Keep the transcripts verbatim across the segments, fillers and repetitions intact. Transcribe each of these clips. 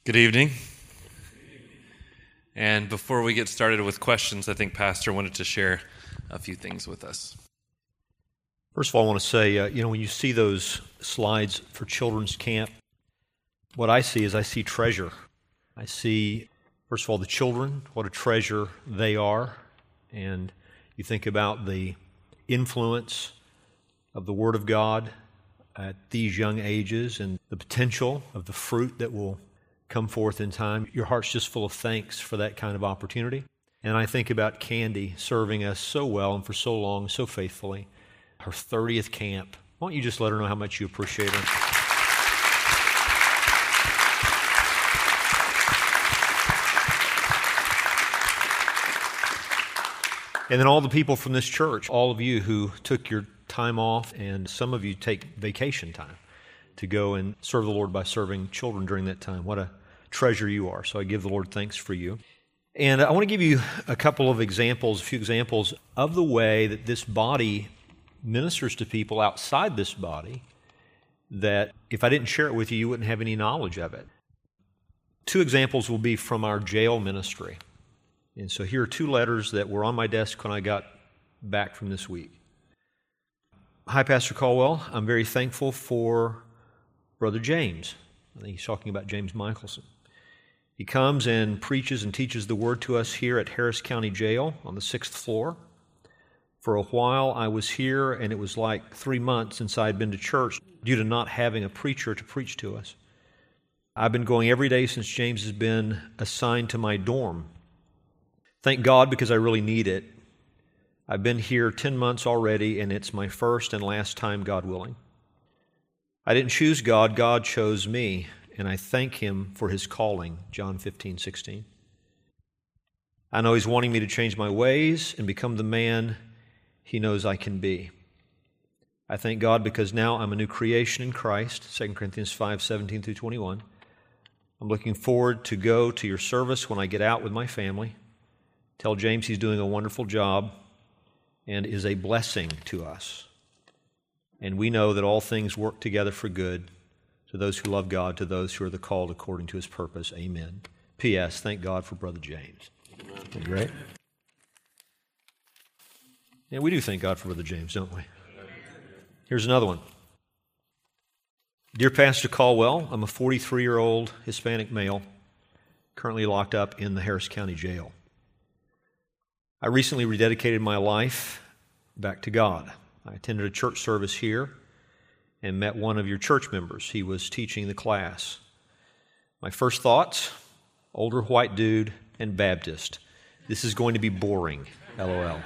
Good evening. And before we get started with questions, I think Pastor wanted to share a few things with us. First of all, I want to say, uh, you know, when you see those slides for children's camp, what I see is I see treasure. I see, first of all, the children, what a treasure they are. And you think about the influence of the Word of God at these young ages and the potential of the fruit that will come forth in time. Your heart's just full of thanks for that kind of opportunity. And I think about Candy serving us so well and for so long, so faithfully. Her thirtieth camp. Why don't you just let her know how much you appreciate her? And then all the people from this church, all of you who took your time off, and some of you take vacation time to go and serve the Lord by serving children during that time. What a treasure you are. So I give the Lord thanks for you. And I want to give you a couple of examples, a few examples of the way that this body ministers to people outside this body that if I didn't share it with you, you wouldn't have any knowledge of it. Two examples will be from our jail ministry. And so here are two letters that were on my desk when I got back from this week. Hi, Pastor Caldwell. I'm very thankful for Brother James. I think he's talking about James Michelson. He comes and preaches and teaches the Word to us here at Harris County Jail on the sixth floor. For a while, I was here, and it was like three months since I had been to church due to not having a preacher to preach to us. I've been going every day since James has been assigned to my dorm. Thank God, because I really need it. I've been here ten months already, and it's my first and last time, God willing. I didn't choose God, God chose me, and I thank Him for His calling, John fifteen sixteen. I know He's wanting me to change my ways and become the man He knows I can be. I thank God because now I'm a new creation in Christ, Second Corinthians five seventeen through twenty-one. I'm looking forward to go to your service when I get out with my family. Tell James he's doing a wonderful job and is a blessing to us. And we know that all things work together for good to those who love God, to those who are the called according to His purpose. Amen. P S. Thank God for Brother James. Isn't that great? Yeah, we do thank God for Brother James, don't we? Here's another one. Dear Pastor Caldwell, I'm a forty-three-year-old Hispanic male currently locked up in the Harris County Jail. I recently rededicated my life back to God. I attended a church service here and met one of your church members. He was teaching the class. My first thoughts, older white dude and Baptist. This is going to be boring, LOL.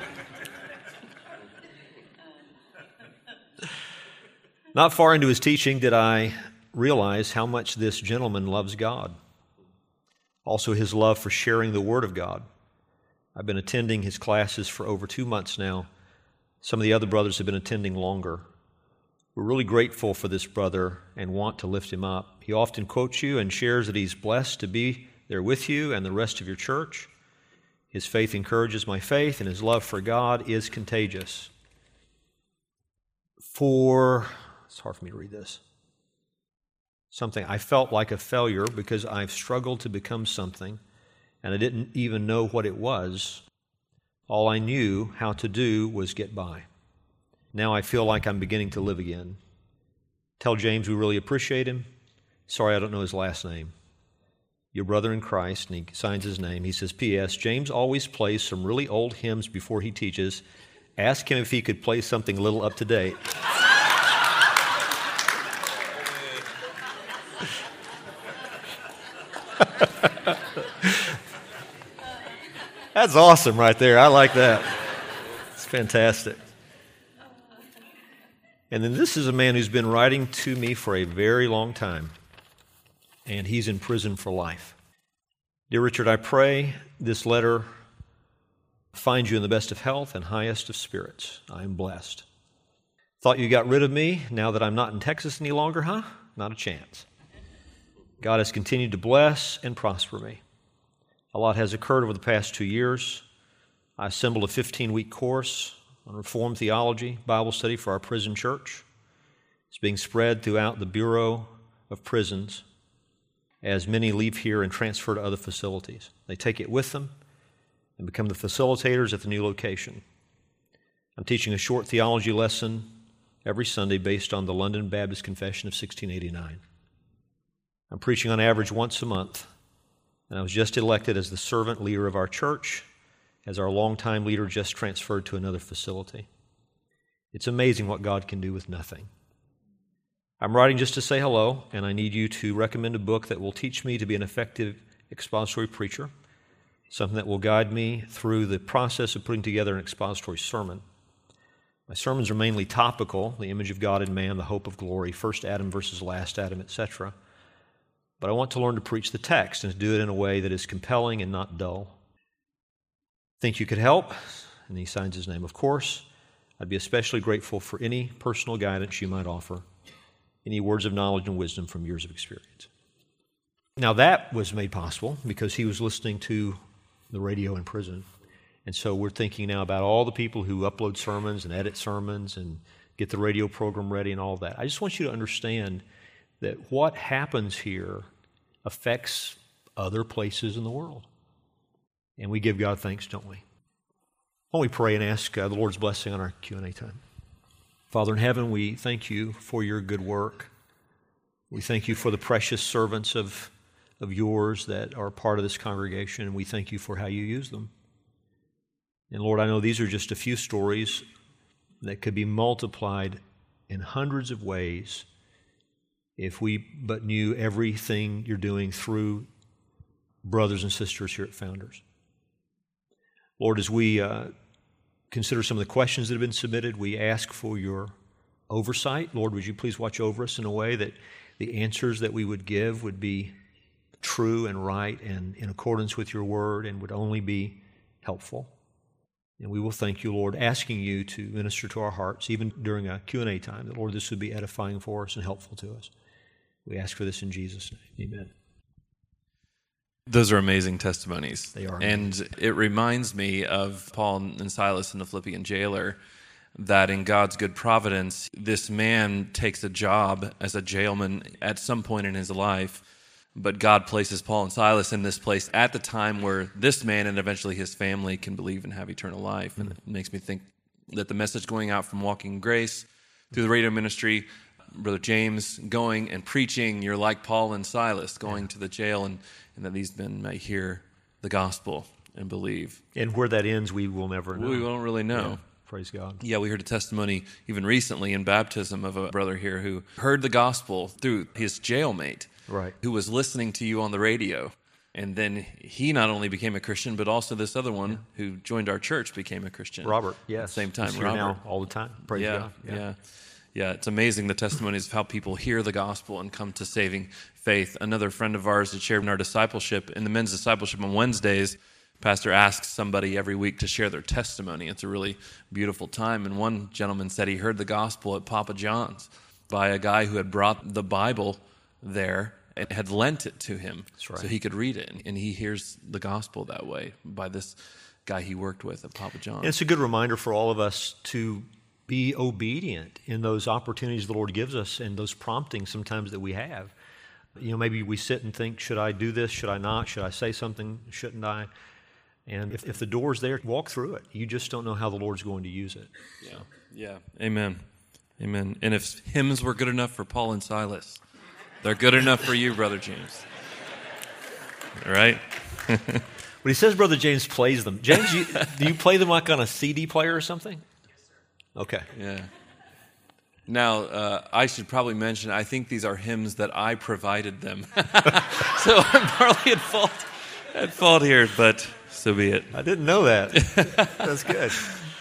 Not far into his teaching did I realize how much this gentleman loves God. Also his love for sharing the Word of God. I've been attending his classes for over two months now. Some of the other brothers have been attending longer. We're really grateful for this brother and want to lift him up. He often quotes you and shares that he's blessed to be there with you and the rest of your church. His faith encourages my faith, and his love for God is contagious. For, it's hard for me to read this, something, I felt like a failure because I've struggled to become something, and I didn't even know what it was. All I knew how to do was get by. Now I feel like I'm beginning to live again. Tell James we really appreciate him. Sorry I don't know his last name. Your brother in Christ, and he signs his name. He says, P S. James always plays some really old hymns before he teaches. Ask him if he could play something a little up to date. That's awesome right there. I like that. It's fantastic. And then this is a man who's been writing to me for a very long time, and he's in prison for life. Dear Richard, I pray this letter finds you in the best of health and highest of spirits. I am blessed. Thought you got rid of me now that I'm not in Texas any longer, huh? Not a chance. God has continued to bless and prosper me. A lot has occurred over the past two years. I assembled a fifteen-week course on Reformed theology, Bible study for our prison church. It's being spread throughout the Bureau of Prisons. as many leave here and transfer to other facilities. They take it with them and become the facilitators at the new location. I'm teaching a short theology lesson every Sunday based on the London Baptist Confession of sixteen eighty-nine. I'm preaching on average once a month, and I was just elected as the servant leader of our church, as our longtime leader just transferred to another facility. It's amazing what God can do with nothing. I'm writing just to say hello, and I need you to recommend a book that will teach me to be an effective expository preacher, something that will guide me through the process of putting together an expository sermon. My sermons are mainly topical, the image of God in man, the hope of glory, first Adam versus last Adam, et cetera. But I want to learn to preach the text and to do it in a way that is compelling and not dull. Think you could help? And he signs his name, of course. I'd be especially grateful for any personal guidance you might offer, any words of knowledge and wisdom from years of experience. Now that was made possible because he was listening to the radio in prison. And so we're thinking now about all the people who upload sermons and edit sermons and get the radio program ready and all that. I just want you to understand that what happens here affects other places in the world. And we give God thanks, don't we? Why don't we pray and ask uh, the Lord's blessing on our Q and A time? Father in heaven, we thank you for your good work. We thank you for the precious servants of, of yours that are part of this congregation, and we thank you for how you use them. And Lord, I know these are just a few stories that could be multiplied in hundreds of ways if we but knew everything you're doing through brothers and sisters here at Founders. Lord, as we uh, consider some of the questions that have been submitted, we ask for your oversight. Lord, would you please watch over us in a way that the answers that we would give would be true and right and in accordance with your word and would only be helpful. And we will thank you, Lord, asking you to minister to our hearts, even during a Q and A time, that, Lord, this would be edifying for us and helpful to us. We ask for this in Jesus' name. Amen. Those are amazing testimonies. They are. And it reminds me of Paul and Silas and the Philippian jailer, that in God's good providence, this man takes a job as a jailman at some point in his life, but God places Paul and Silas in this place at the time where this man and eventually his family can believe and have eternal life. Mm-hmm. And it makes me think that the message going out from Walking in Grace through the radio ministry, Brother James going and preaching, you're like Paul and Silas going yeah. to the jail, and, and that these men may hear the gospel and believe. And where that ends, we will never know. We won't really know. Yeah. Praise God. Yeah, we heard a testimony even recently in baptism of a brother here who heard the gospel through his jailmate, right, who was listening to you on the radio. And then he not only became a Christian, but also this other one yeah. who joined our church became a Christian. Robert, yes. At the same time, He's here Robert. now all the time. Praise yeah, God. Yeah. yeah. Yeah, it's amazing the testimonies of how people hear the gospel and come to saving faith. Another friend of ours that shared in our discipleship, in the men's discipleship on Wednesdays, Pastor asks somebody every week to share their testimony. It's a really beautiful time. And one gentleman said he heard the gospel at Papa John's by a guy who had brought the Bible there and had lent it to him right. so he could read it. And he hears the gospel that way by this guy he worked with at Papa John's. And it's a good reminder for all of us to be obedient in those opportunities the Lord gives us and those promptings sometimes that we have. You know, maybe we sit and think, should I do this? Should I not? Should I say something? Shouldn't I? And if, if the door's there, walk through it. You just don't know how the Lord's going to use it. Yeah, yeah. Amen. Amen. And if hymns were good enough for Paul and Silas, they're good enough for you, Brother James. All right? When he says Brother James plays them, James, you, do you play them like on a C D player or something? Okay. Yeah. Now, uh, I should probably mention, I think these are hymns that I provided them. So I'm partly at fault, at fault here, but so be it. I didn't know that. That's good.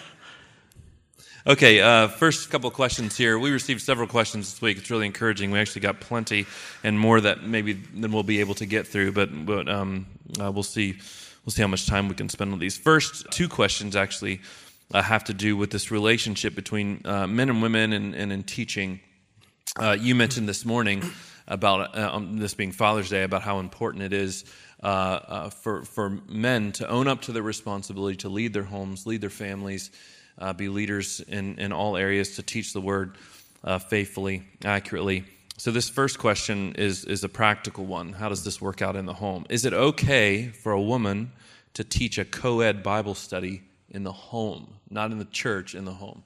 Okay, uh, first couple of questions here. We received several questions this week. It's really encouraging. We actually got plenty and more that maybe than we'll be able to get through, but, but um, uh, we'll see. We'll see how much time we can spend on these. First two questions actually Uh, have to do with this relationship between uh, men and women and, and in teaching. Uh, you mentioned this morning about uh, um, this being Father's Day, about how important it is uh, uh, for, for men to own up to their responsibility to lead their homes, lead their families, uh, be leaders in, in all areas, to teach the word uh, faithfully, accurately. So this first question is, is a practical one. How does this work out in the home? Is it okay for a woman to teach a co-ed Bible study in the home, not in the church, in the home?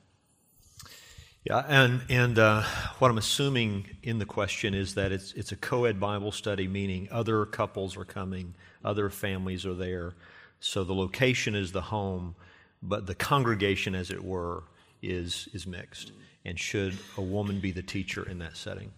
Yeah, and and uh, what I'm assuming in the question is that it's it's a co-ed Bible study, meaning other couples are coming, other families are there. So the location is the home, but the congregation, as it were, is is mixed. And should a woman be the teacher in that setting?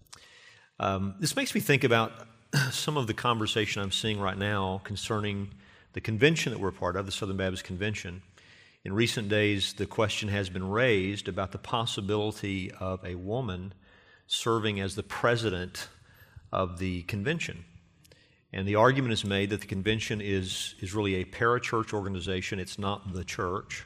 Um, this makes me think about some of the conversation I'm seeing right now concerning the convention that we're a part of, the Southern Baptist Convention. In recent days, the question has been raised about the possibility of a woman serving as the president of the convention. And the argument is made that the convention is, is really a parachurch organization. It's not the church.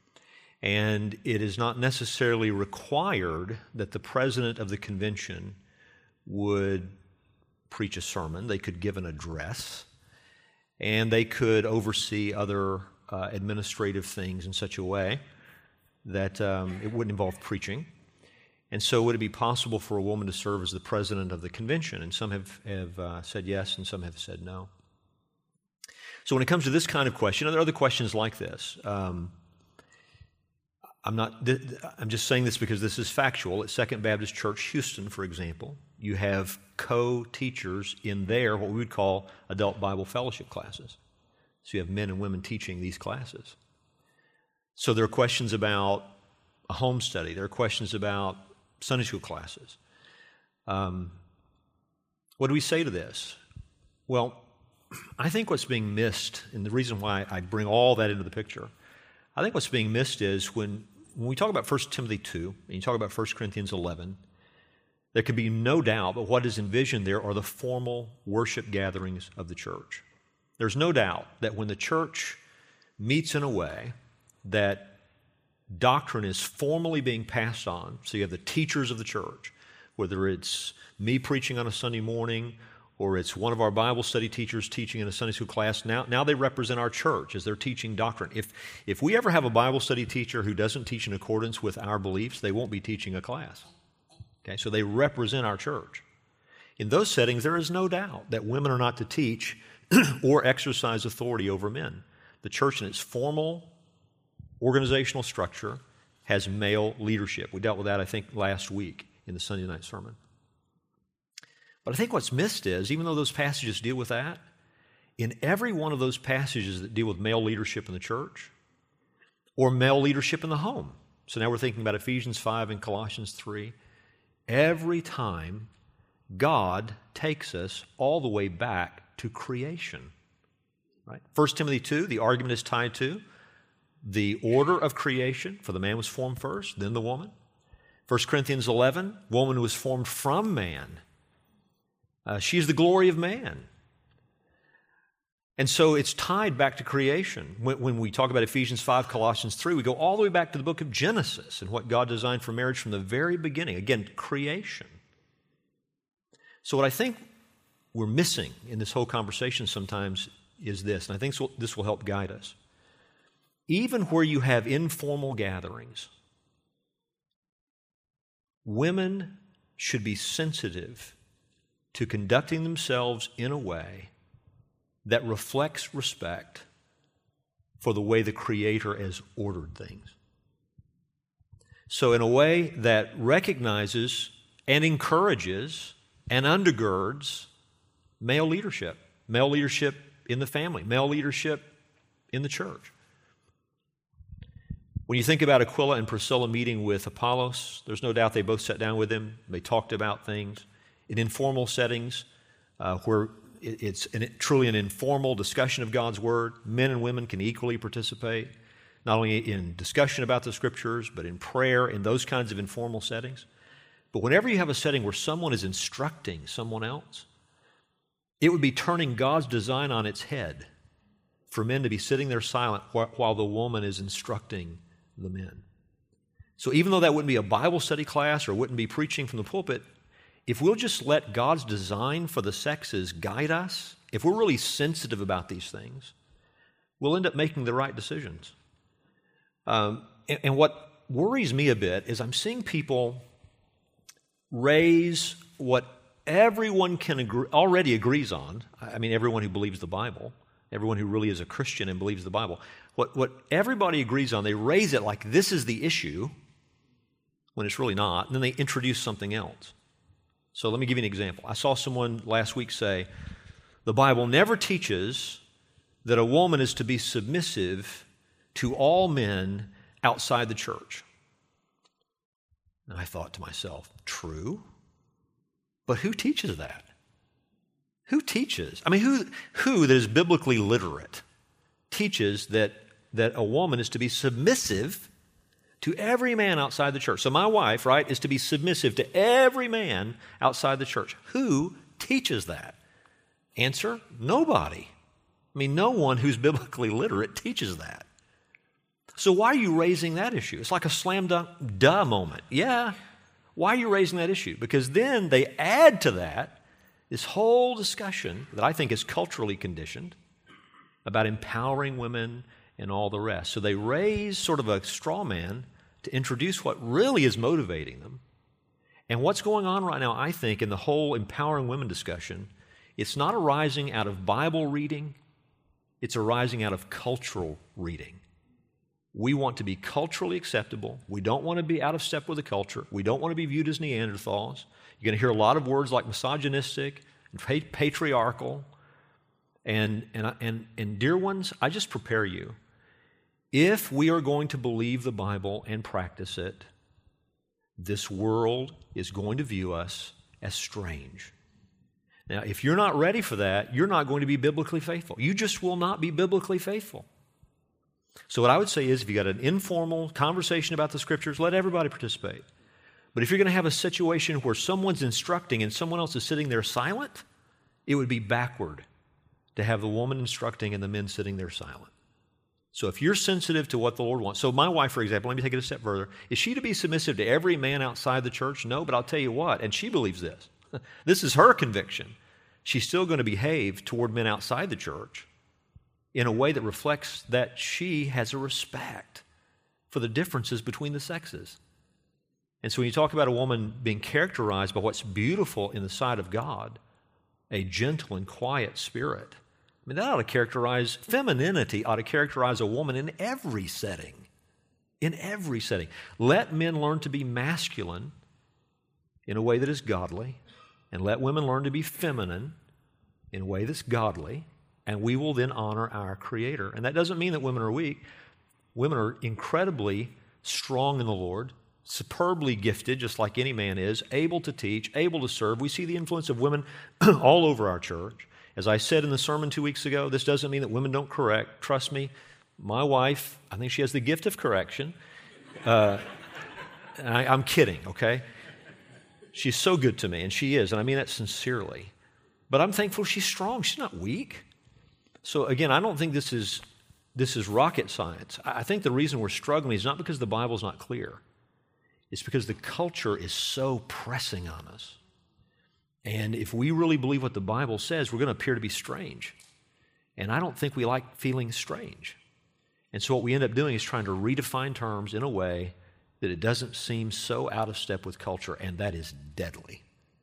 And it is not necessarily required that the president of the convention would preach a sermon. They could give an address, and they could oversee other uh, administrative things in such a way that um, it wouldn't involve preaching. And so would it be possible for a woman to serve as the president of the convention? And some have, have uh, said yes, and some have said no. So when it comes to this kind of question, there are other questions like this. Um, I'm not. I'm just saying this because this is factual. At Second Baptist Church Houston, for example, you have co-teachers in there, what we would call adult Bible fellowship classes. So you have men and women teaching these classes. So there are questions about a home study. There are questions about Sunday school classes. Um, what do we say to this? Well, I think what's being missed, and the reason why I bring all that into the picture, I think what's being missed is when, when we talk about First Timothy two, and you talk about First Corinthians eleven, there can be no doubt that what is envisioned there are the formal worship gatherings of the church. There's no doubt that when the church meets in a way that doctrine is formally being passed on, so you have the teachers of the church, whether it's me preaching on a Sunday morning or it's one of our Bible study teachers teaching in a Sunday school class, now, now they represent our church as they're teaching doctrine. If, if we ever have a Bible study teacher who doesn't teach in accordance with our beliefs, they won't be teaching a class. Okay, so they represent our church. In those settings, there is no doubt that women are not to teach or exercise authority over men. The church in its formal organizational structure has male leadership. We dealt with that, I think, last week in the Sunday night sermon. But I think what's missed is, even though those passages deal with that, in every one of those passages that deal with male leadership in the church or male leadership in the home, so now we're thinking about Ephesians five and Colossians three, every time God takes us all the way back to creation. Right? First Timothy two, the argument is tied to the order of creation, for the man was formed first, then the woman. First Corinthians eleven, woman was formed from man. Uh, she is the glory of man. And so it's tied back to creation. When, when we talk about Ephesians five, Colossians three, we go all the way back to the book of Genesis and what God designed for marriage from the very beginning. Again, creation. So what I think we're missing in this whole conversation sometimes is this, and I think this will help guide us. Even where you have informal gatherings, women should be sensitive to conducting themselves in a way that reflects respect for the way the Creator has ordered things. So in a way that recognizes and encourages and undergirds male leadership, male leadership in the family, male leadership in the church. When you think about Aquila and Priscilla meeting with Apollos, there's no doubt they both sat down with him. They talked about things in informal settings uh, where it's an, truly an informal discussion of God's Word. Men and women can equally participate, not only in discussion about the Scriptures, but in prayer, in those kinds of informal settings. But whenever you have a setting where someone is instructing someone else, it would be turning God's design on its head for men to be sitting there silent while the woman is instructing the men. So even though that wouldn't be a Bible study class or wouldn't be preaching from the pulpit, if we'll just let God's design for the sexes guide us, if we're really sensitive about these things, we'll end up making the right decisions. Um, and, and what worries me a bit is I'm seeing people raise what everyone can agree, already agrees on. I mean, everyone who believes the Bible, everyone who really is a Christian and believes the Bible, what, what everybody agrees on, they raise it like this is the issue when it's really not, and then they introduce something else. So let me give you an example. I saw someone last week say, the Bible never teaches that a woman is to be submissive to all men outside the church. And I thought to myself, true? But who teaches that? Who teaches? I mean, who, who that is biblically literate teaches that, that a woman is to be submissive to every man outside the church? So my wife, right, is to be submissive to every man outside the church. Who teaches that? Answer, nobody. I mean, no one who's biblically literate teaches that. So why are you raising that issue? It's like a slam dunk duh moment. Yeah. Why are you raising that issue? Because then they add to that this whole discussion that I think is culturally conditioned about empowering women and all the rest. So they raise sort of a straw man to introduce what really is motivating them. And what's going on right now, I think, in the whole empowering women discussion, it's not arising out of Bible reading, it's arising out of cultural reading. We want to be culturally acceptable. We don't want to be out of step with the culture. We don't want to be viewed as Neanderthals. You're going to hear a lot of words like misogynistic and patriarchal. And, and, and, and dear ones, I just prepare you. If we are going to believe the Bible and practice it, this world is going to view us as strange. Now, if you're not ready for that, you're not going to be biblically faithful. You just will not be biblically faithful. So what I would say is, if you got an informal conversation about the Scriptures, let everybody participate. But if you're going to have a situation where someone's instructing and someone else is sitting there silent, it would be backward to have the woman instructing and the men sitting there silent. So if you're sensitive to what the Lord wants, so my wife, for example, let me take it a step further, is she to be submissive to every man outside the church? No, but I'll tell you what, and she believes this. This is her conviction. She's still going to behave toward men outside the church in a way that reflects that she has a respect for the differences between the sexes. And so when you talk about a woman being characterized by what's beautiful in the sight of God, a gentle and quiet spirit, I mean, that ought to characterize, femininity ought to characterize a woman in every setting. In every setting. Let men learn to be masculine in a way that is godly, and let women learn to be feminine in a way that's godly, and we will then honor our Creator. And that doesn't mean that women are weak. Women are incredibly strong in the Lord, superbly gifted, just like any man is, able to teach, able to serve. We see the influence of women all over our church. As I said in the sermon two weeks ago, this doesn't mean that women don't correct. Trust me, my wife, I think she has the gift of correction. Uh, and I, I'm kidding, okay? She's so good to me, and she is, and I mean that sincerely. But I'm thankful she's strong. She's not weak. So again, I don't think this is this is rocket science. I think the reason we're struggling is not because the Bible's not clear. It's because the culture is so pressing on us. And if we really believe what the Bible says, we're going to appear to be strange. And I don't think we like feeling strange. And so what we end up doing is trying to redefine terms in a way that it doesn't seem so out of step with culture, and that is deadly.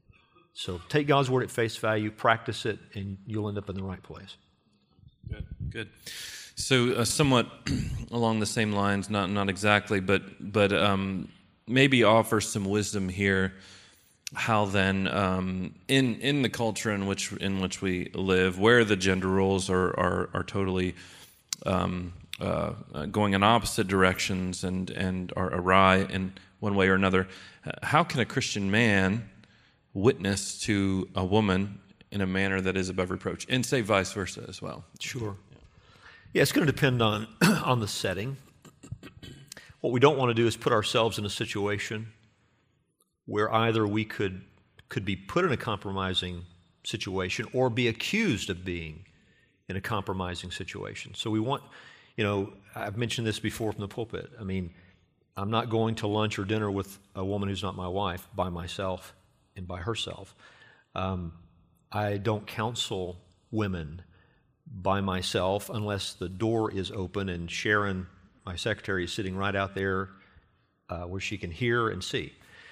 So take God's word at face value, practice it, and you'll end up in the right place. Good, good. So uh, somewhat along the same lines, not not exactly, but but um, maybe offer some wisdom here. How then, um, in in the culture in which in which we live, where the gender roles are are, are totally um, uh, going in opposite directions and and are awry in one way or another, how can a Christian man witness to a woman in a manner that is above reproach, and say vice versa as well? Sure. Yeah, yeah, it's going to depend on on the setting. What we don't want to do is put ourselves in a situation where either we could could be put in a compromising situation or be accused of being in a compromising situation. So we want, you know, I've mentioned this before from the pulpit. I mean, I'm not going to lunch or dinner with a woman who's not my wife by myself and by herself. Um, I don't counsel women by myself unless the door is open and Sharon, my secretary, is sitting right out there uh, where she can hear and see.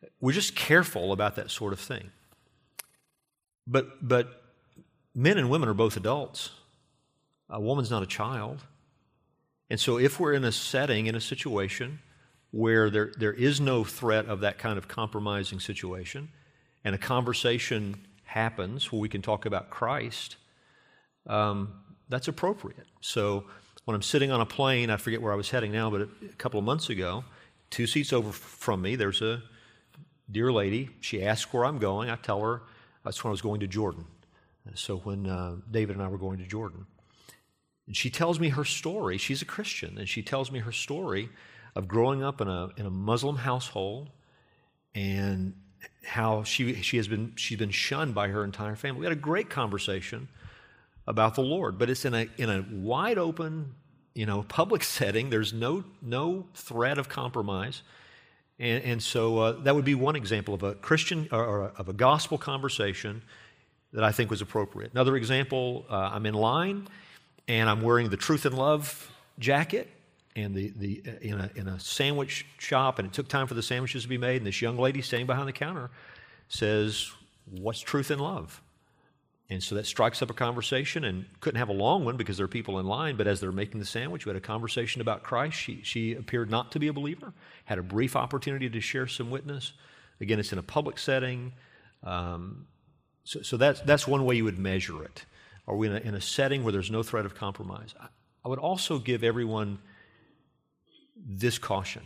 We're just careful about that sort of thing. But but men and women are both adults. A woman's not a child. And so if we're in a setting, in a situation where there, there is no threat of that kind of compromising situation, and a conversation happens where we can talk about Christ, um, that's appropriate. So when I'm sitting on a plane, I forget where I was heading now, but a, a couple of months ago, two seats over from me, there's a dear lady. She asks where I'm going. I tell her that's when I was going to Jordan. So when uh, David and I were going to Jordan. And she tells me her story. She's a Christian, and she tells me her story of growing up in a in a Muslim household, and how she she has been she's been shunned by her entire family. We had a great conversation about the Lord, but it's in a in a wide open, you know, public setting. There's no no threat of compromise, and and so uh, that would be one example of a Christian or, or of a gospel conversation that I think was appropriate. Another example: uh, I'm in line, and I'm wearing the Truth and Love jacket, and the the uh, in a in a sandwich shop, and it took time for the sandwiches to be made. And this young lady standing behind the counter says, "What's truth and love?" And so that strikes up a conversation, and couldn't have a long one because there are people in line, but as they're making the sandwich, we had a conversation about Christ. She, she appeared not to be a believer, had a brief opportunity to share some witness. Again, it's in a public setting. Um, so so that's, that's one way you would measure it. Are we in a, in a setting where there's no threat of compromise? I, I would also give everyone this caution.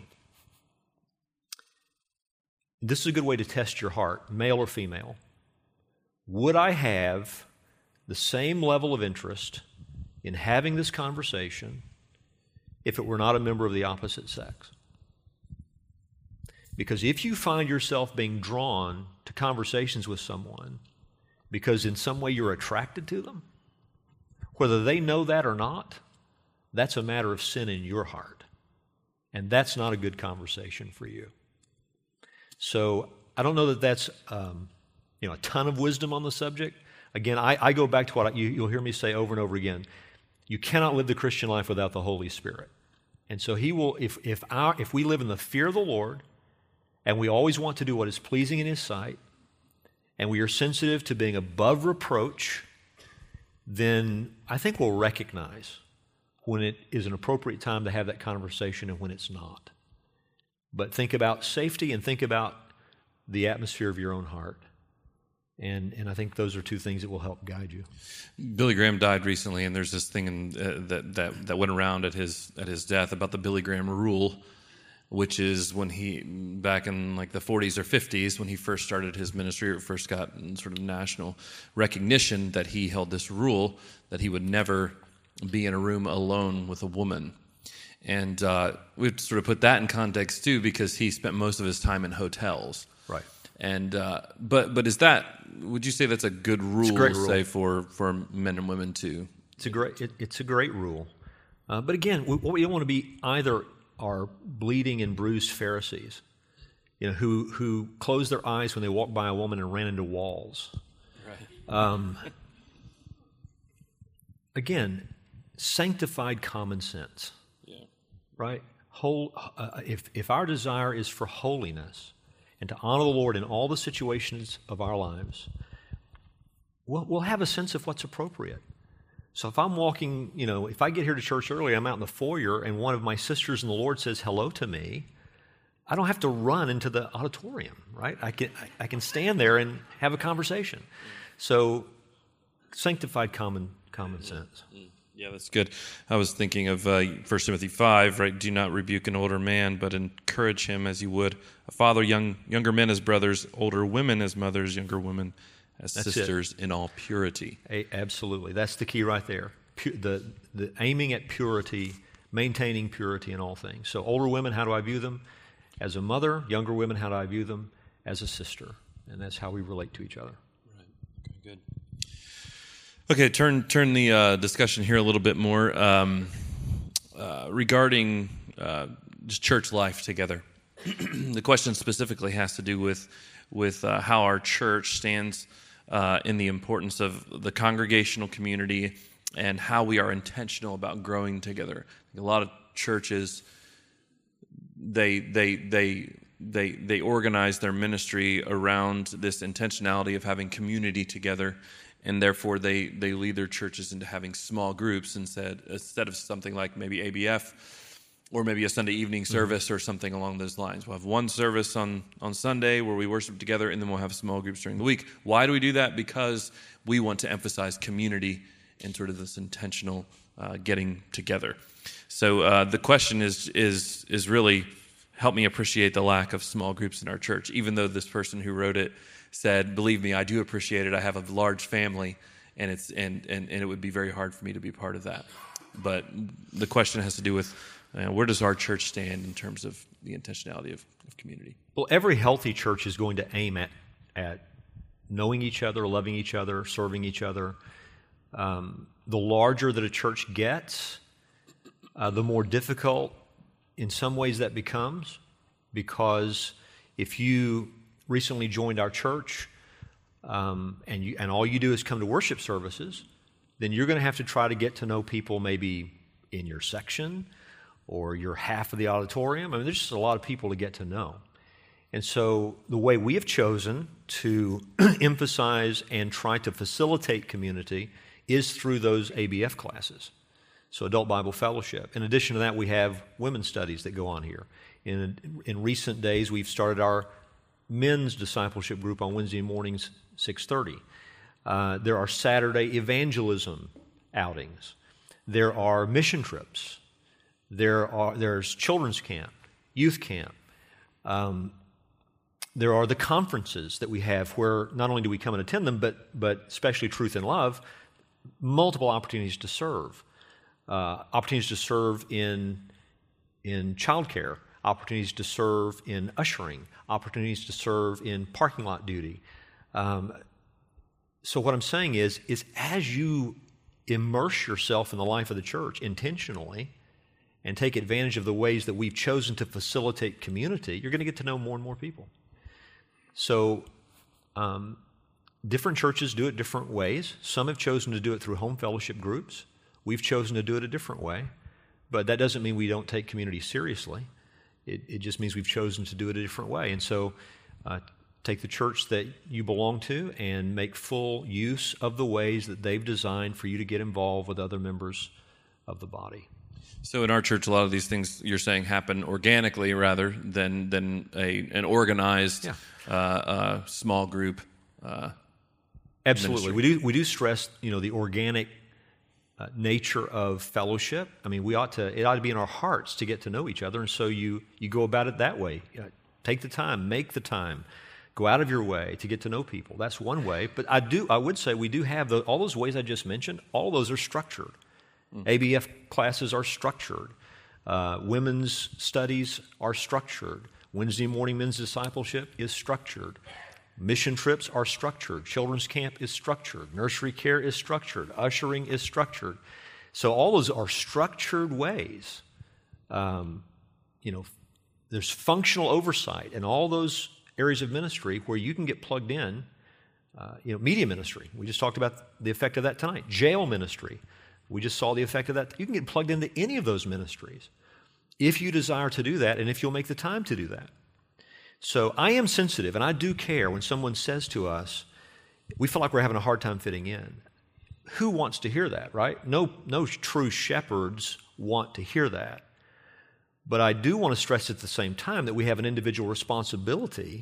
This is a good way to test your heart, male or female. Would I have the same level of interest in having this conversation if it were not a member of the opposite sex? Because if you find yourself being drawn to conversations with someone because in some way you're attracted to them, whether they know that or not, that's a matter of sin in your heart. And that's not a good conversation for you. So I don't know that that's... Um, You know, a ton of wisdom on the subject. Again, I, I go back to what I, you, you'll hear me say over and over again. You cannot live the Christian life without the Holy Spirit. And so He will, if if our if we live in the fear of the Lord, and we always want to do what is pleasing in His sight, and we are sensitive to being above reproach, then I think we'll recognize when it is an appropriate time to have that conversation and when it's not. But think about safety and think about the atmosphere of your own heart. And and I think those are two things that will help guide you. Billy Graham died recently, and there's this thing in, uh, that that that went around at his at his death about the Billy Graham rule, which is when he back in like the forties or fifties when he first started his ministry or first got sort of national recognition, that he held this rule that he would never be in a room alone with a woman. And uh, we'd sort of put that in context too, because he spent most of his time in hotels. Right. And uh, but but is that, would you say that's a good rule, a great rule. say for, for men and women too? It's a great it, it's a great rule. Uh, but again, we, we don't want to be either are bleeding and bruised Pharisees, you know, who who closed their eyes when they walked by a woman and ran into walls. Right. Um, again, sanctified common sense. Yeah. Right. Whole. Uh, if if our desire is for holiness and to honor the Lord in all the situations of our lives, we'll, we'll have a sense of what's appropriate. So if I'm walking, you know, if I get here to church early, I'm out in the foyer, and one of my sisters in the Lord says hello to me, I don't have to run into the auditorium, right? I can I, I can stand there and have a conversation. So sanctified common common sense. Yeah, that's good. I was thinking of uh, First Timothy five, right? Do not rebuke an older man, but encourage him as you would a father, young younger men as brothers, older women as mothers, younger women as That's sisters it. in all purity. A, absolutely. That's the key right there. Pu- the, the aiming at purity, maintaining purity in all things. So older women, how do I view them? As a mother. Younger women, how do I view them? As a sister. And that's how we relate to each other. Right. Okay, good. Okay, turn turn the uh, discussion here a little bit more um, uh, regarding uh, just church life together. The question specifically has to do with with uh, how our church stands uh, in the importance of the congregational community and how we are intentional about growing together. A lot of churches, they they they they they organize their ministry around this intentionality of having community together, and therefore they they lead their churches into having small groups instead instead of something like maybe A B F or maybe a Sunday evening service mm-hmm. or something along those lines. We'll have one service on on Sunday where we worship together, and then we'll have small groups during the week. Why do we do that? Because we want to emphasize community and sort of this intentional uh, getting together. So uh, the question is is is really, help me appreciate the lack of small groups in our church, even though this person who wrote it said, believe me, I do appreciate it. I have a large family, and it's and, and, and it would be very hard for me to be part of that. But the question has to do with, uh, where does our church stand in terms of the intentionality of, of community? Well, every healthy church is going to aim at, at knowing each other, loving each other, serving each other. Um, the larger that a church gets, uh, the more difficult in some ways that becomes, because if you recently joined our church um, and you, and all you do is come to worship services, then you're going to have to try to get to know people maybe in your section or your half of the auditorium. I mean, there's just a lot of people to get to know. And so the way we have chosen to emphasize and try to facilitate community is through those A B F classes. So Adult Bible Fellowship. In addition to that, we have women's studies that go on here. In, in recent days, we've started our men's discipleship group on Wednesday mornings, six thirty. Uh, there are Saturday evangelism outings. There are mission trips. There are there's children's camp, youth camp. Um, there are the conferences that we have where not only do we come and attend them, but but especially Truth and Love, multiple opportunities to serve. Uh, opportunities to serve in in childcare, opportunities to serve in ushering, opportunities to serve in parking lot duty. Um, so what I'm saying is, is as you immerse yourself in the life of the church intentionally and take advantage of the ways that we've chosen to facilitate community, you're going to get to know more and more people. So um, different churches do it different ways. Some have chosen to do it through home fellowship groups. We've chosen to do it a different way, but that doesn't mean we don't take community seriously. It, it just means we've chosen to do it a different way. And so uh, take the church that you belong to and make full use of the ways that they've designed for you to get involved with other members of the body. So in our church, a lot of these things you're saying happen organically rather than than a an organized yeah. uh, uh, small group. Uh, Absolutely, ministry. we do we do stress you know the organic uh, nature of fellowship. I mean, we ought to it ought to be in our hearts to get to know each other, and so you you go about it that way. Uh, take the time, make the time, go out of your way to get to know people. That's one way. But I do I would say we do have the, all those ways I just mentioned. All those are structured. Mm. A B F classes are structured. Uh, women's studies are structured. Wednesday morning men's discipleship is structured. Mission trips are structured. Children's camp is structured. Nursery care is structured. Ushering is structured. So all those are structured ways. Um, you know, there's functional oversight in all those areas of ministry where you can get plugged in. Uh, you know, media ministry. We just talked about the effect of that tonight. Jail ministry. We just saw the effect of that. You can get plugged into any of those ministries if you desire to do that and if you'll make the time to do that. So I am sensitive, and I do care when someone says to us, we feel like we're having a hard time fitting in. Who wants to hear that, right? No, no true shepherds want to hear that. But I do want to stress at the same time that we have an individual responsibility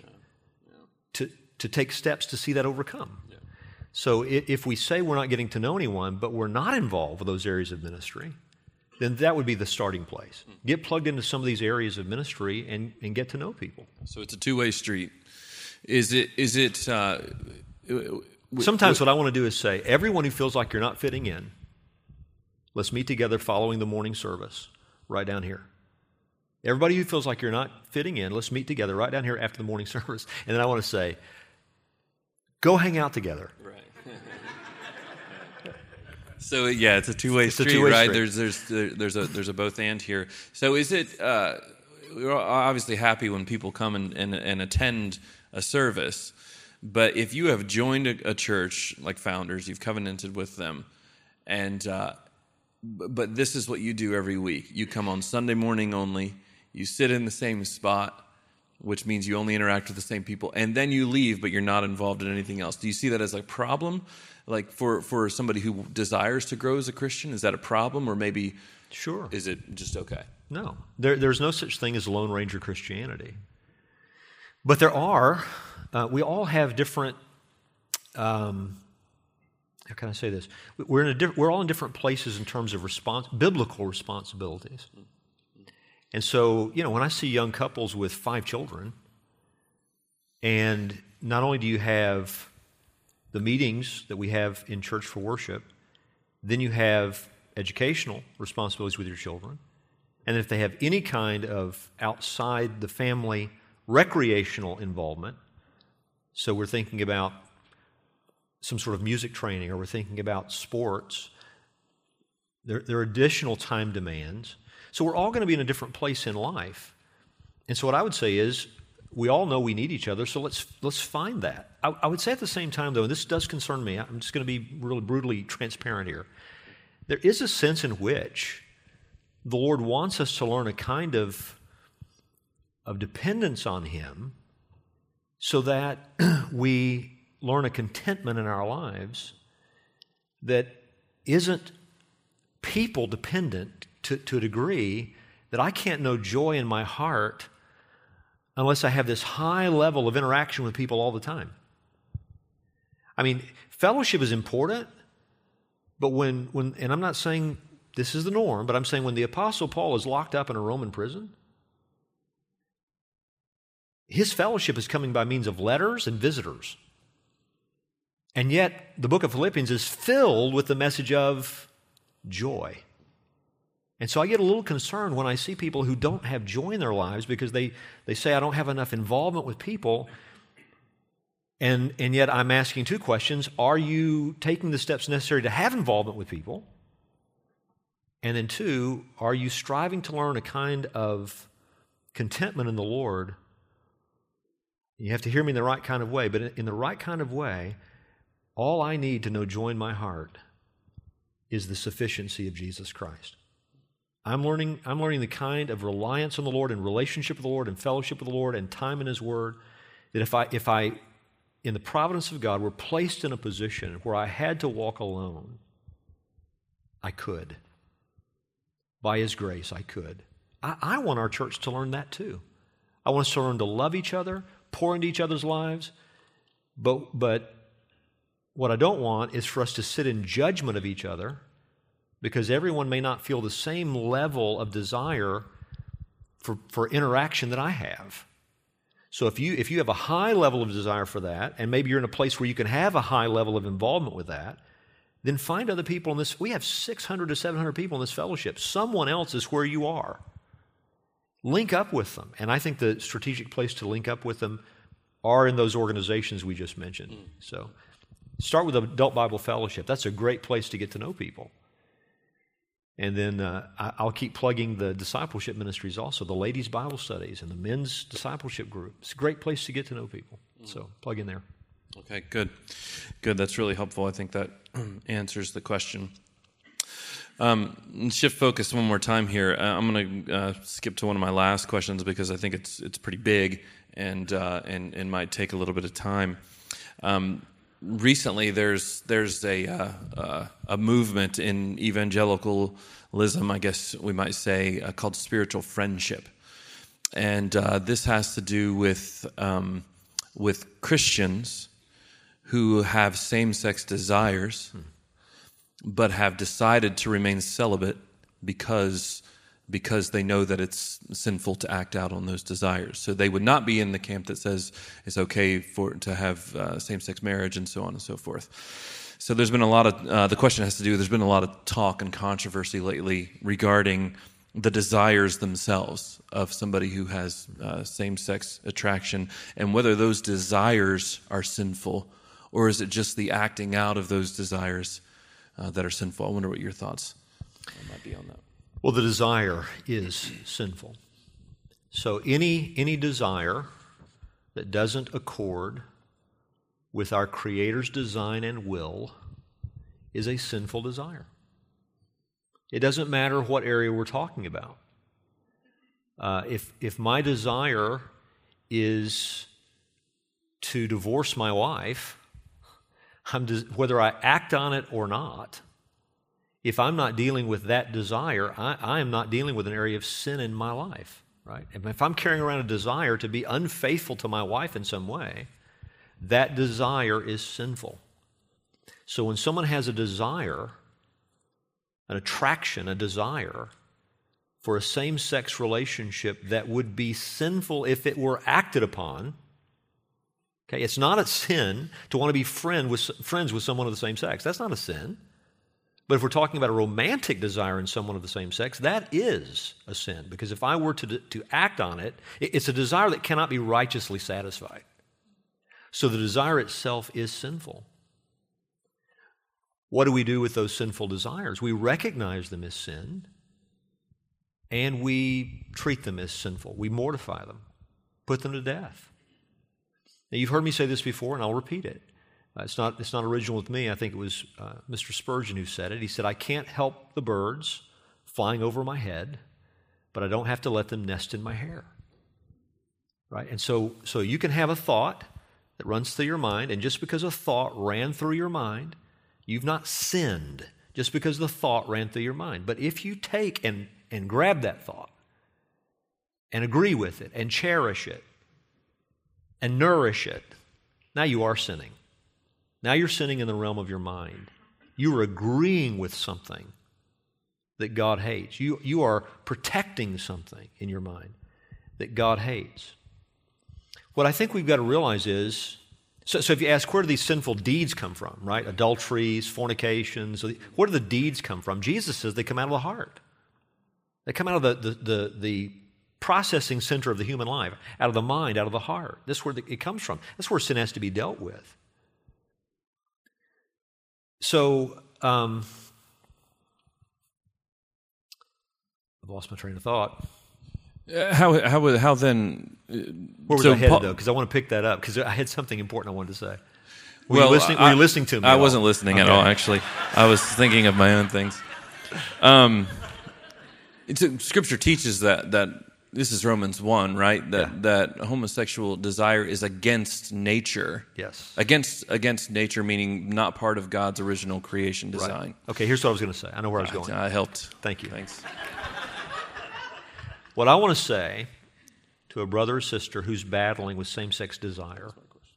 to, to take steps to see that overcome. Yeah. So if we say we're not getting to know anyone, but we're not involved with those areas of ministry, then that would be the starting place. Get plugged into some of these areas of ministry and, and get to know people. So it's a two-way street. Is it? Is it? Uh, w- Sometimes w- what I want to do is say, everyone who feels like you're not fitting in, let's meet together following the morning service right down here. Everybody who feels like you're not fitting in, let's meet together right down here after the morning service. And then I want to say, go hang out together. Right. So yeah, it's a two-way it's street, a two-way right? Street. There's there's there's a there's a both and here. So is it? Uh, we're obviously happy when people come and, and, and attend a service, but if you have joined a, a church like Founders, you've covenanted with them, and uh, but this is what you do every week. You come on Sunday morning only. You sit in the same spot. which means you only interact with the same people, and then you leave, but you're not involved in anything else. Do you see that as a problem? Like for, for somebody who desires to grow as a Christian, is that a problem, or maybe Sure. is it just okay? No. There, there's no such thing as Lone Ranger Christianity. But there are, uh, we all have different, um, how can I say this? We're, in a diff- we're all in different places in terms of respons- biblical responsibilities. And so, you know, when I see young couples with five children, and not only do you have the meetings that we have in church for worship, then you have educational responsibilities with your children. And if they have any kind of outside the family recreational involvement, so we're thinking about some sort of music training, or we're thinking about sports, there, there are additional time demands. So we're all going to be in a different place in life. And so what I would say is, we all know we need each other, so let's let's find that. I, I would say at the same time, though, and this does concern me, I'm just going to be really brutally transparent here. There is a sense in which the Lord wants us to learn a kind of, of dependence on Him so that we learn a contentment in our lives that isn't people dependent to, to a degree that I can't know joy in my heart unless I have this high level of interaction with people all the time. I mean, fellowship is important, but when, when and I'm not saying this is the norm, but I'm saying when the Apostle Paul is locked up in a Roman prison, his fellowship is coming by means of letters and visitors. And yet, the book of Philippians is filled with the message of joy. And so I get a little concerned when I see people who don't have joy in their lives because they, they say, I don't have enough involvement with people. And, and yet I'm asking two questions. Are you taking the steps necessary to have involvement with people? And then two, are you striving to learn a kind of contentment in the Lord? You have to hear me in the right kind of way, but in the right kind of way, all I need to know joy in my heart is the sufficiency of Jesus Christ. I'm learning, I'm learning the kind of reliance on the Lord and relationship with the Lord and fellowship with the Lord and time in His Word that if I, if I, in the providence of God, were placed in a position where I had to walk alone, I could. By His grace, I could. I, I want our church to learn that too. I want us to learn to love each other, pour into each other's lives, but, but what I don't want is for us to sit in judgment of each other, because everyone may not feel the same level of desire for, for interaction that I have. So if you if you have a high level of desire for that, and maybe you're in a place where you can have a high level of involvement with that, then find other people in this. We have six hundred to seven hundred people in this fellowship. Someone else is where you are. Link up with them. And I think the strategic place to link up with them are in those organizations we just mentioned. Mm. So start with Adult Bible Fellowship. That's a great place to get to know people. And then uh, I'll keep plugging the discipleship ministries also, the ladies' Bible studies and the men's discipleship group. It's a great place to get to know people. So plug in there. Okay, good. Good. That's really helpful. I think that answers the question. Um, shift focus one more time here. Uh, I'm going to uh, skip to one of my last questions because I think it's it's pretty big and uh, and, and might take a little bit of time. Um, Recently, there's there's a uh, uh, a movement in evangelicalism, I guess we might say, uh, called spiritual friendship, and uh, this has to do with um, with Christians who have same-sex desires, hmm. but have decided to remain celibate because because they know that it's sinful to act out on those desires. So they would not be in the camp that says it's okay for to have uh, same-sex marriage and so on and so forth. So there's been a lot of, uh, the question has to do, there's been a lot of talk and controversy lately regarding the desires themselves of somebody who has uh, same-sex attraction and whether those desires are sinful, or is it just the acting out of those desires uh, that are sinful? I wonder what your thoughts might be on that. Well, the desire is sinful. So any any desire that doesn't accord with our Creator's design and will is a sinful desire. It doesn't matter what area we're talking about. Uh, if if my desire is to divorce my wife, I'm des- whether I act on it or not, if I'm not dealing with that desire, I, I am not dealing with an area of sin in my life, right? And if I'm carrying around a desire to be unfaithful to my wife in some way, that desire is sinful. So when someone has a desire, an attraction, a desire for a same-sex relationship that would be sinful if it were acted upon, okay, it's not a sin to want to be friend with, friends with someone of the same sex. That's not a sin. But if we're talking about a romantic desire in someone of the same sex, that is a sin. Because if I were to, to act on it, it's a desire that cannot be righteously satisfied. So the desire itself is sinful. What do we do with those sinful desires? We recognize them as sin, and we treat them as sinful. We mortify them, put them to death. Now, you've heard me say this before, and I'll repeat it. Uh, it's not, it's not original with me. I think it was uh, Mister Spurgeon who said it. He said, I can't help the birds flying over my head, but I don't have to let them nest in my hair. Right? And so, so you can have a thought that runs through your mind, and just because a thought ran through your mind, you've not sinned just because the thought ran through your mind. But if you take and, and grab that thought and agree with it and cherish it and nourish it, now you are sinning. Now you're sinning in the realm of your mind. You are agreeing with something that God hates. You, you are protecting something in your mind that God hates. What I think we've got to realize is, so, so if you ask, where do these sinful deeds come from, right? Adulteries, fornications, where do the deeds come from? Jesus says they come out of the heart. They come out of the, the, the, the processing center of the human life, out of the mind, out of the heart. That's where the, it comes from. That's where sin has to be dealt with. So, um, I've lost my train of thought. Uh, how how how then? Uh, Where was so I headed Paul, though? Because I want to pick that up because I had something important I wanted to say. Were well, you listening? Were I, you listening to me? I wasn't listening okay. at all. Actually, I was thinking of my own things. Um, it's, Scripture teaches that that this is Romans one, right? That Yeah. that homosexual desire is against nature. Yes. Against against nature, meaning not part of God's original creation design. Right. Okay, here's what I was going to say. I know where I was going. I helped. Thank you. Thanks. What I want to say to a brother or sister who's battling with same-sex desire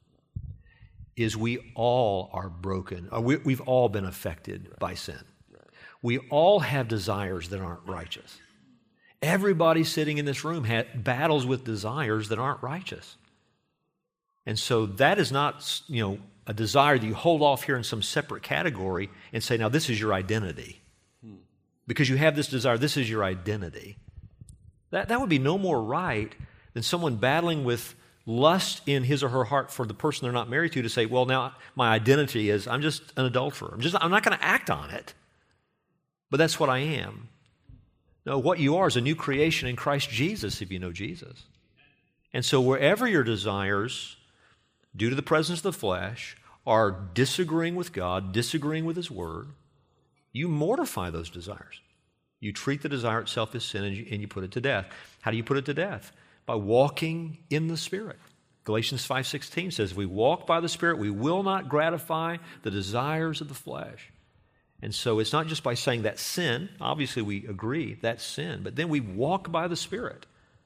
is we all are broken. Or we, we've all been affected right. by sin. Right. We all have desires that aren't righteous. Everybody sitting in this room had battles with desires that aren't righteous. And so that is not, you know, a desire that you hold off here in some separate category and say, now this is your identity. Hmm. Because you have this desire, this is your identity. That, that would be no more right than someone battling with lust in his or her heart for the person they're not married to to say, well, now my identity is I'm just an adulterer. I'm just I'm not going to act on it, but that's what I am. No, what you are is a new creation in Christ Jesus if you know Jesus. And so wherever your desires, due to the presence of the flesh, are disagreeing with God, disagreeing with His Word, you mortify those desires. You treat the desire itself as sin and you, and you put it to death. How do you put it to death? By walking in the Spirit. Galatians five sixteen says, if we walk by the Spirit, we will not gratify the desires of the flesh. And so it's not just by saying that's sin. Obviously we agree that's sin. But then we walk by the Spirit.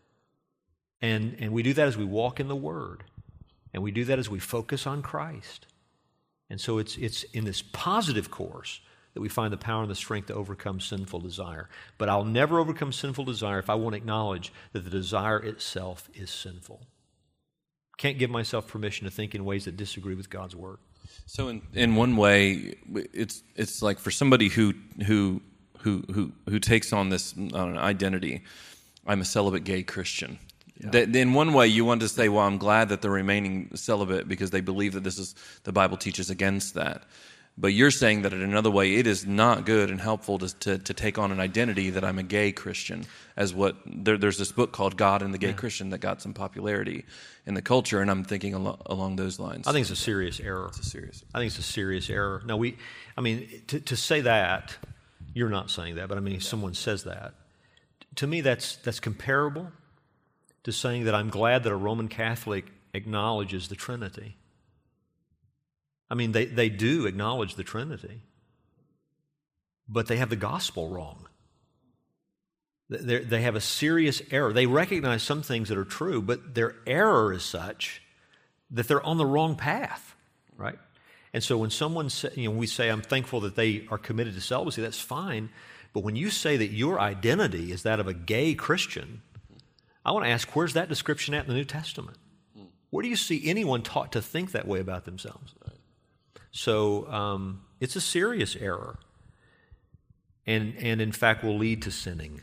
And, and we do that as we walk in the Word. And we do that as we focus on Christ. And so it's it's in this positive course that we find the power and the strength to overcome sinful desire. But I'll never overcome sinful desire if I won't acknowledge that the desire itself is sinful. Can't give myself permission to think in ways that disagree with God's Word. So in, in one way, it's it's like for somebody who who who who, who takes on this I don't know, identity, I'm a celibate gay Christian. Yeah. That, in one way, you want to say, well, I'm glad that they're remaining celibate because they believe that this is the Bible teaches against that. But you're saying that in another way, it is not good and helpful to to, to take on an identity that I'm a gay Christian, as what there, there's this book called God and the Gay yeah. Christian that got some popularity in the culture, and I'm thinking al- along those lines. I think it's a serious error. It's a serious. I think it's a serious error. Now we, I mean, to, to say that, you're not saying that, but I mean, if yeah. someone says that, to me, that's that's comparable to saying that I'm glad that a Roman Catholic acknowledges the Trinity. I mean, they, they do acknowledge the Trinity, but they have the gospel wrong. They they have a serious error. They recognize some things that are true, but their error is such that they're on the wrong path, right? And so when someone say, you know, we say, I'm thankful that they are committed to celibacy, that's fine. But when you say that your identity is that of a gay Christian, I want to ask, where's that description at in the New Testament? Where do you see anyone taught to think that way about themselves? So um, it's a serious error, and and in fact will lead to sinning.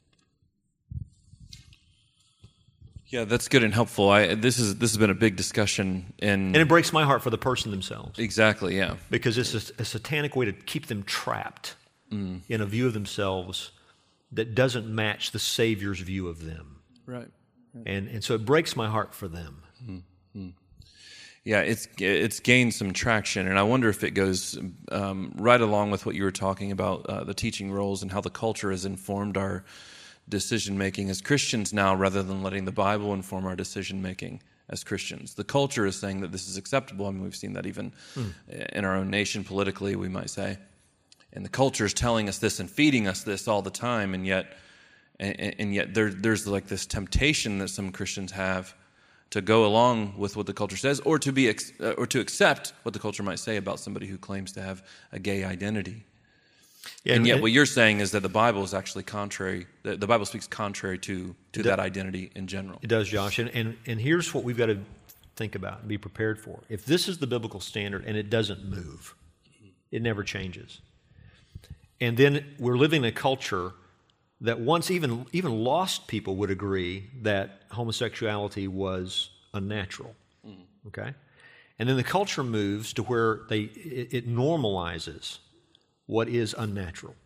Yeah, that's good and helpful. I, this is this has been a big discussion, and and it breaks my heart for the person themselves. Exactly, yeah, because it's a, a satanic way to keep them trapped mm. in a view of themselves that doesn't match the Savior's view of them. Right, right. and and so it breaks my heart for them. Mm-hmm. Yeah, it's it's gained some traction, and I wonder if it goes um, right along with what you were talking about, uh, the teaching roles and how the culture has informed our decision-making as Christians now, rather than letting the Bible inform our decision-making as Christians. The culture is saying that this is acceptable. I mean, we've seen that even mm. in our own nation politically, we might say. And the culture is telling us this and feeding us this all the time, and yet and, and yet there, there's like this temptation that some Christians have to go along with what the culture says, or to be uh, or to accept what the culture might say about somebody who claims to have a gay identity. Yeah, and yet, what you're saying is that the Bible is actually contrary. The, the Bible speaks contrary to to that identity in general. It does, Josh. And, and and here's what we've got to think about and be prepared for. If this is the biblical standard and it doesn't move, it never changes. And then we're living in a culture that once even even lost people would agree that homosexuality was unnatural. Mm-hmm. Okay, and then the culture moves to where they it, it normalizes what is unnatural.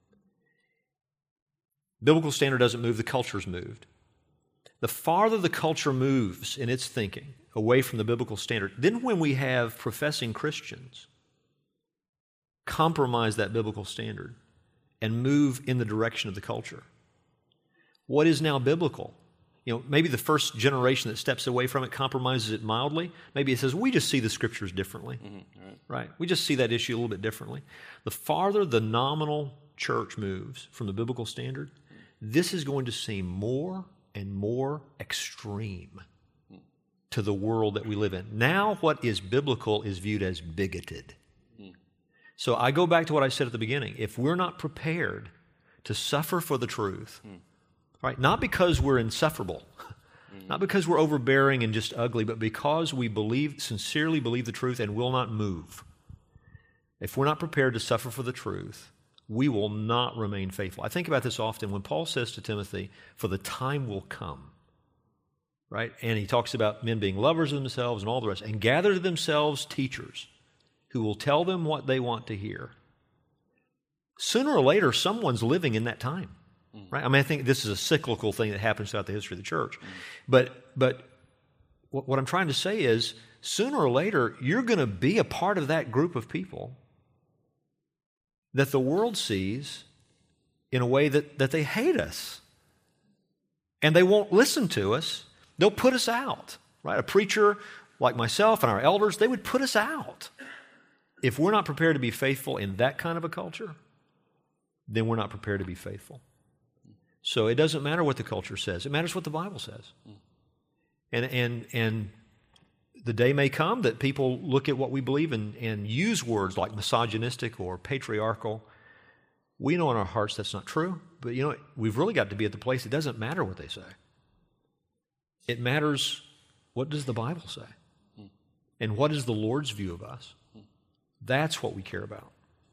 Biblical standard doesn't move, the culture's moved. The farther the culture moves in its thinking away from the biblical standard, then when we have professing Christians compromise that biblical standard and move in the direction of the culture, what is now biblical? You know, maybe the first generation that steps away from it compromises it mildly. Maybe it says, we just see the Scriptures differently. Mm-hmm, right. right? We just see that issue a little bit differently. The farther the nominal church moves from the biblical standard, this is going to seem more and more extreme to the world that we live in. Now what is biblical is viewed as bigoted. Mm. So I go back to what I said at the beginning. If we're not prepared to suffer for the truth, mm. right? Not because we're insufferable, mm-hmm. not because we're overbearing and just ugly, but because we believe, sincerely believe the truth and will not move. If we're not prepared to suffer for the truth, we will not remain faithful. I think about this often when Paul says to Timothy, for the time will come, right? And he talks about men being lovers of themselves and all the rest, and gather to themselves teachers who will tell them what they want to hear. Sooner or later, someone's living in that time. Right? I mean, I think this is a cyclical thing that happens throughout the history of the church. Mm-hmm. But but what, what I'm trying to say is, sooner or later, you're going to be a part of that group of people that the world sees in a way that, that they hate us. And they won't listen to us. They'll put us out. Right? A preacher like myself and our elders, they would put us out. If we're not prepared to be faithful in that kind of a culture, then we're not prepared to be faithful. So it doesn't matter what the culture says. It matters what the Bible says. Mm. And and and the day may come that people look at what we believe and, and use words like misogynistic or patriarchal. We know in our hearts that's not true, but you know, we've really got to be at the place it doesn't matter what they say. It matters what does the Bible say? Mm. And what is the Lord's view of us? Mm. That's what we care about.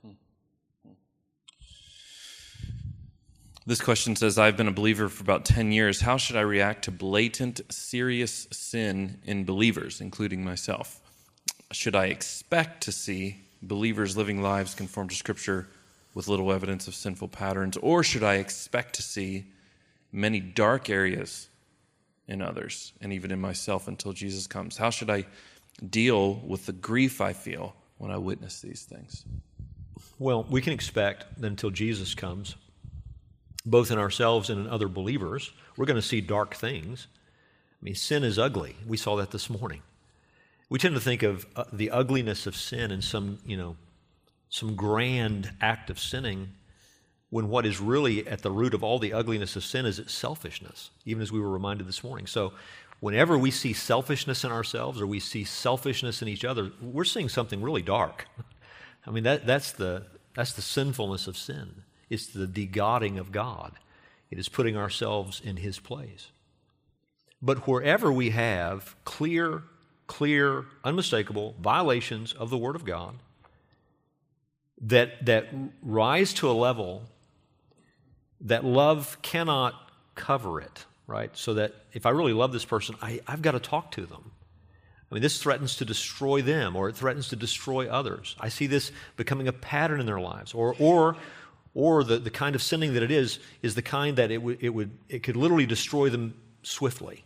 This question says, I've been a believer for about ten years. How should I react to blatant, serious sin in believers, including myself? Should I expect to see believers living lives conform to Scripture with little evidence of sinful patterns, or should I expect to see many dark areas in others, and even in myself until Jesus comes? How should I deal with the grief I feel when I witness these things? Well, we can expect that until Jesus comes, both in ourselves and in other believers, we're going to see dark things. I mean, sin is ugly. We saw that this morning. We tend to think of uh, the ugliness of sin in some, you know, some grand act of sinning, when what is really at the root of all the ugliness of sin is its selfishness, even as we were reminded this morning. So whenever we see selfishness in ourselves or we see selfishness in each other, we're seeing something really dark. I mean, that, that's the that's the sinfulness of sin. It's the de-godding of God. It is putting ourselves in His place. But wherever we have clear, clear, unmistakable violations of the Word of God that, that rise to a level that love cannot cover it, right? So that if I really love this person, I, I've got to talk to them. I mean, this threatens to destroy them, or it threatens to destroy others. I see this becoming a pattern in their lives, or or or the, the kind of sinning that it is is the kind that it would it would it could literally destroy them swiftly.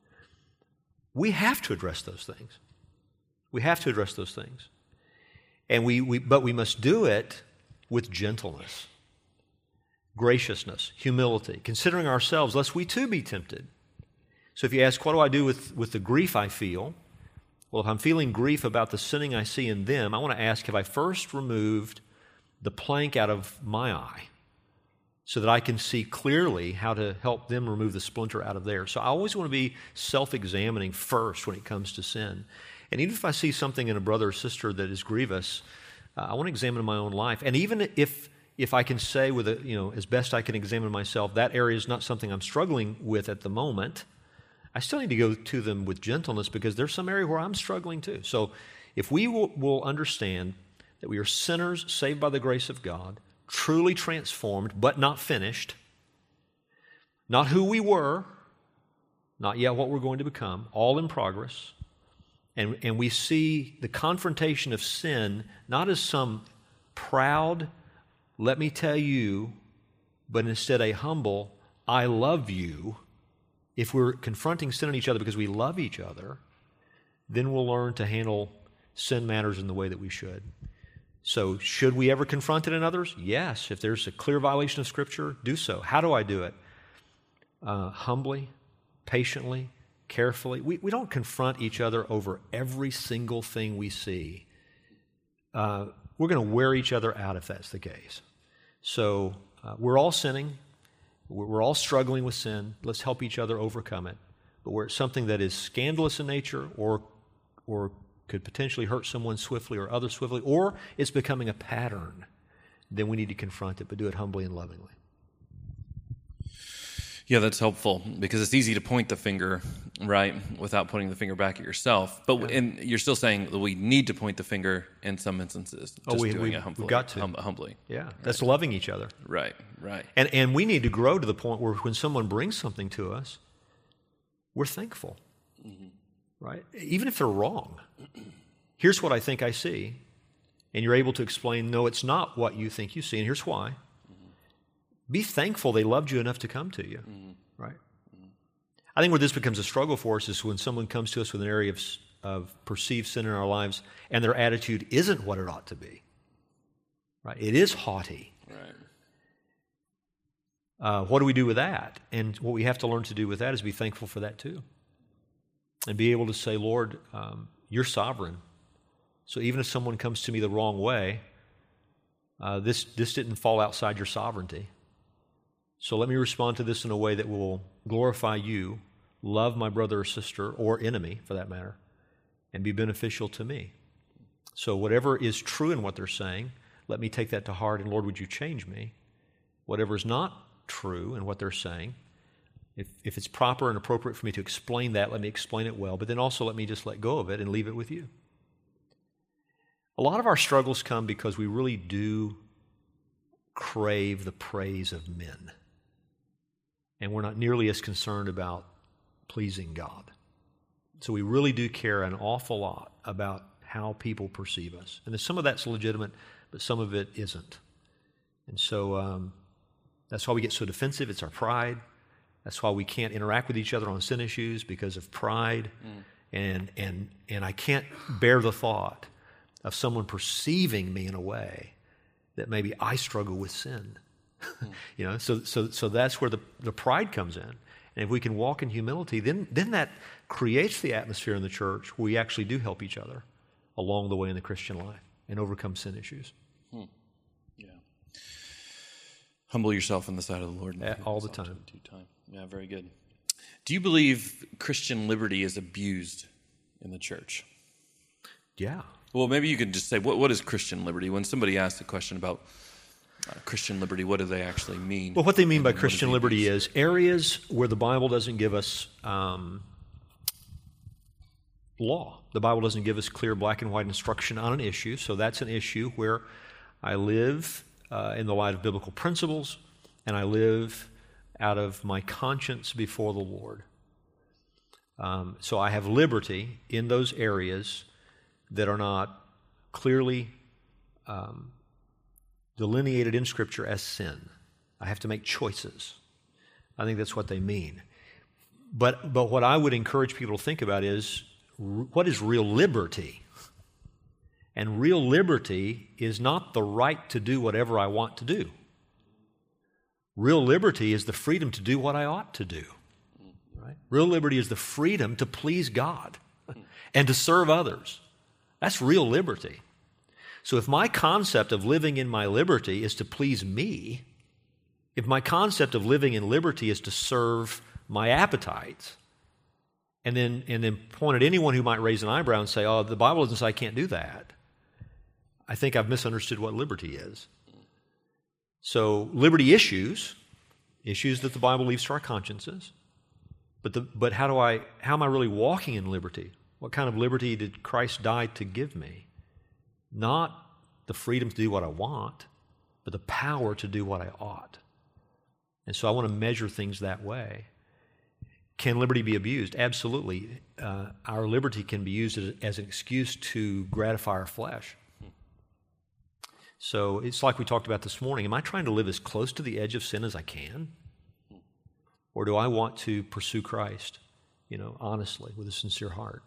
We have to address those things. We have to address those things, and we, we but we must do it with gentleness, graciousness, humility, considering ourselves, lest we too be tempted. So if you ask, what do I do with, with the grief I feel? Well, if I'm feeling grief about the sinning I see in them, I want to ask, have I first removed the plank out of my eye so that I can see clearly how to help them remove the splinter out of theirs? So I always want to be self-examining first when it comes to sin. And even if I see something in a brother or sister that is grievous, uh, I want to examine my own life. And even if if I can say with a, you know, as best I can examine myself, that area is not something I'm struggling with at the moment, I still need to go to them with gentleness because there's some area where I'm struggling too. So if we will, will understand that we are sinners saved by the grace of God, truly transformed but not finished, not who we were, not yet what we're going to become, all in progress, and, and we see the confrontation of sin not as some proud, let me tell you, but instead a humble, I love you. If we're confronting sin in each other because we love each other, then we'll learn to handle sin matters in the way that we should. So should we ever confront it in others? Yes. If there's a clear violation of Scripture, do so. How do I do it? Uh, humbly, patiently, carefully. We, we don't confront each other over every single thing we see. Uh, we're going to wear each other out if that's the case. So uh, we're all sinning. We're all struggling with sin. Let's help each other overcome it. But where it's something that is scandalous in nature or or could potentially hurt someone swiftly or others swiftly, or it's becoming a pattern, then we need to confront it, but do it humbly and lovingly. Yeah, that's helpful because it's easy to point the finger, right, without pointing the finger back at yourself. But yeah. and you're still saying that we need to point the finger in some instances. Oh, just we, doing we, it humbly, we've got to. Hum, humbly. Yeah, right. That's loving each other. Right, right. And and we need to grow to the point where when someone brings something to us, we're thankful, mm-hmm. right? Even if they're wrong. Here's what I think I see. And you're able to explain, no, it's not what you think you see, and here's why. Mm-hmm. Be thankful they loved you enough to come to you. Mm-hmm. Right? I think where this becomes a struggle for us is when someone comes to us with an area of, of perceived sin in our lives and their attitude isn't what it ought to be. Right? It is haughty. Right. Uh, what do we do with that? And what we have to learn to do with that is be thankful for that too. And be able to say, Lord, um, you're sovereign. So even if someone comes to me the wrong way, uh, this, this didn't fall outside your sovereignty. So let me respond to this in a way that will glorify you, love my brother or sister, or enemy for that matter, and be beneficial to me. So whatever is true in what they're saying, let me take that to heart, and Lord, would you change me? Whatever is not true in what they're saying, if, if it's proper and appropriate for me to explain that, let me explain it well, but then also let me just let go of it and leave it with you. A lot of our struggles come because we really do crave the praise of men. And we're not nearly as concerned about pleasing God. So we really do care an awful lot about how people perceive us. And some of that's legitimate, but some of it isn't. And so um, that's why we get so defensive. It's our pride. That's why we can't interact with each other on sin issues because of pride. Mm. And, and, and I can't bear the thought of someone perceiving me in a way that maybe I struggle with sin. You know, so so so that's where the, the pride comes in. And if we can walk in humility, then then that creates the atmosphere in the church where we actually do help each other along the way in the Christian life and overcome sin issues. Hmm. Yeah. Humble yourself on the side of the Lord. Yeah, all the time. Due time. Yeah, very good. Do you believe Christian liberty is abused in the church? Yeah. Well, maybe you could just say, what what is Christian liberty? When somebody asks a question about uh, Christian liberty, what do they actually mean? Well, what they mean by And what Christian is the liberty abuse? is areas where the Bible doesn't give us um, law. The Bible doesn't give us clear black and white instruction on an issue, so that's an issue where I live uh, in the light of biblical principles, and I live out of my conscience before the Lord. Um, so I have liberty in those areas that are not clearly um, delineated in Scripture as sin. I have to make choices. I think that's what they mean. But but what I would encourage people to think about is, r- what is real liberty? And real liberty is not the right to do whatever I want to do. Real liberty is the freedom to do what I ought to do. Right? Real liberty is the freedom to please God and to serve others. That's real liberty. So if my concept of living in my liberty is to please me, if my concept of living in liberty is to serve my appetites, and then and then point at anyone who might raise an eyebrow and say, oh, the Bible doesn't say I can't do that, I think I've misunderstood what liberty is. So liberty issues, issues that the Bible leaves to our consciences, but the, but how do I how am I really walking in liberty? What kind of liberty did Christ die to give me? Not the freedom to do what I want, but the power to do what I ought. And so I want to measure things that way. Can liberty be abused? Absolutely. Uh, our liberty can be used as, as an excuse to gratify our flesh. So it's like we talked about this morning. Am I trying to live as close to the edge of sin as I can? Or do I want to pursue Christ, you know, honestly, with a sincere heart?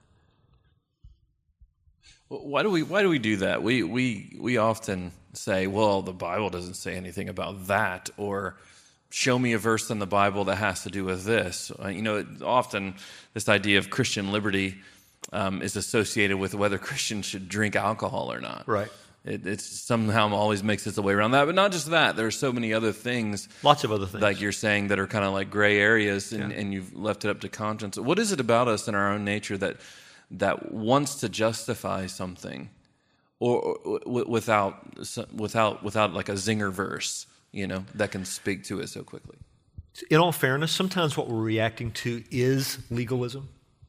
Why do we why do we do that? We we we often say, well, the Bible doesn't say anything about that, or show me a verse in the Bible that has to do with this. Uh, you know, it, often this idea of Christian liberty um, is associated with whether Christians should drink alcohol or not. Right. It it's somehow always makes its way around that, but not just that. There are so many other things. Lots of other things. Like you're saying, that are kind of like gray areas, and, Yeah. and you've left it up to conscience. What is it about us in our own nature that that wants to justify something, or, or w- without without without like a zinger verse, you know, that can speak to it so quickly? In all fairness, sometimes what we're reacting to is legalism.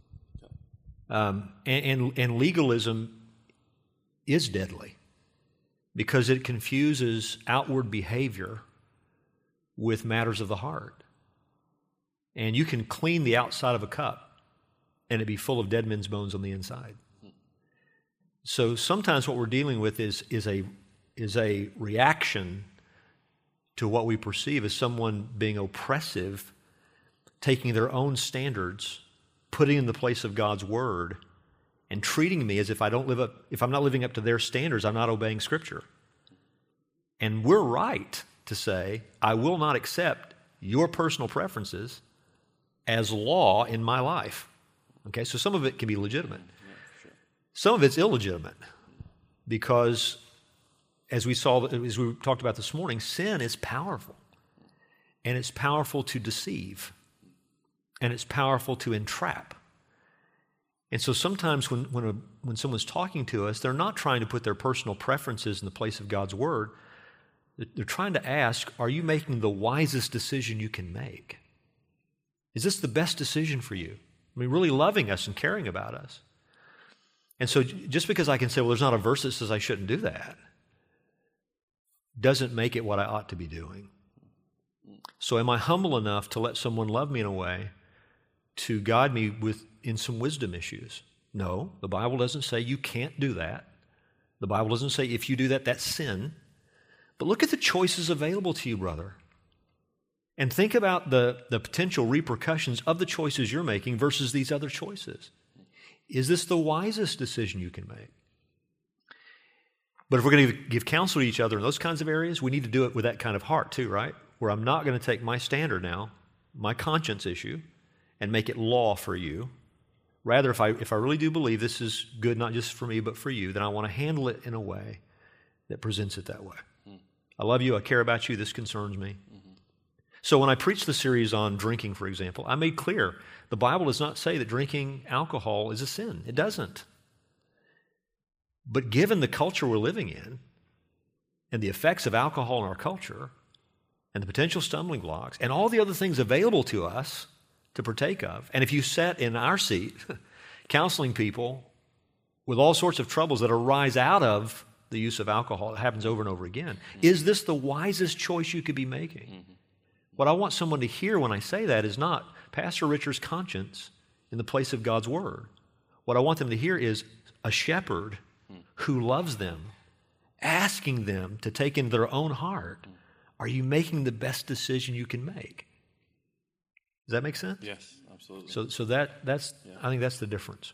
Um, and, and, and legalism is deadly because it confuses outward behavior with matters of the heart. And you can clean the outside of a cup and it be full of dead men's bones on the inside. So sometimes what we're dealing with is, is, a, is a reaction to what we perceive as someone being oppressive, taking their own standards, putting in the place of God's word, and treating me as if I don't live up, if I'm not living up to their standards, I'm not obeying Scripture. And we're right to say, I will not accept your personal preferences as law in my life. Okay, so some of it can be legitimate. Some of it's illegitimate because, as we saw, as we talked about this morning, sin is powerful. And it's powerful to deceive. And it's powerful to entrap. And so sometimes when, when, a, when someone's talking to us, they're not trying to put their personal preferences in the place of God's word. They're trying to ask, are you making the wisest decision you can make? Is this the best decision for you? I mean, really loving us and caring about us. And so just because I can say, well, there's not a verse that says I shouldn't do that, doesn't make it what I ought to be doing. So am I humble enough to let someone love me in a way to guide me with in some wisdom issues? No, the Bible doesn't say you can't do that. The Bible doesn't say if you do that, that's sin. But look at the choices available to you, brother. And think about the, the potential repercussions of the choices you're making versus these other choices. Is this the wisest decision you can make? But if we're going to give counsel to each other in those kinds of areas, we need to do it with that kind of heart too, right? Where I'm not going to take my standard now, my conscience issue, and make it law for you. Rather, if I if I really do believe this is good not just for me but for you, then I want to handle it in a way that presents it that way. Mm. I love you. I care about you. This concerns me. Mm-hmm. So when I preached the series on drinking, for example, I made clear the Bible does not say that drinking alcohol is a sin. It doesn't. But given the culture we're living in and the effects of alcohol in our culture and the potential stumbling blocks and all the other things available to us to partake of, and if you sat in our seat counseling people with all sorts of troubles that arise out of the use of alcohol, it happens over and over again, mm-hmm. is this the wisest choice you could be making? Mm-hmm. What I want someone to hear when I say that is not Pastor Richard's conscience in the place of God's Word. What I want them to hear is a shepherd who loves them, asking them to take into their own heart, are you making the best decision you can make? Does that make sense? Yes, absolutely. So so that that's yeah. I think that's the difference.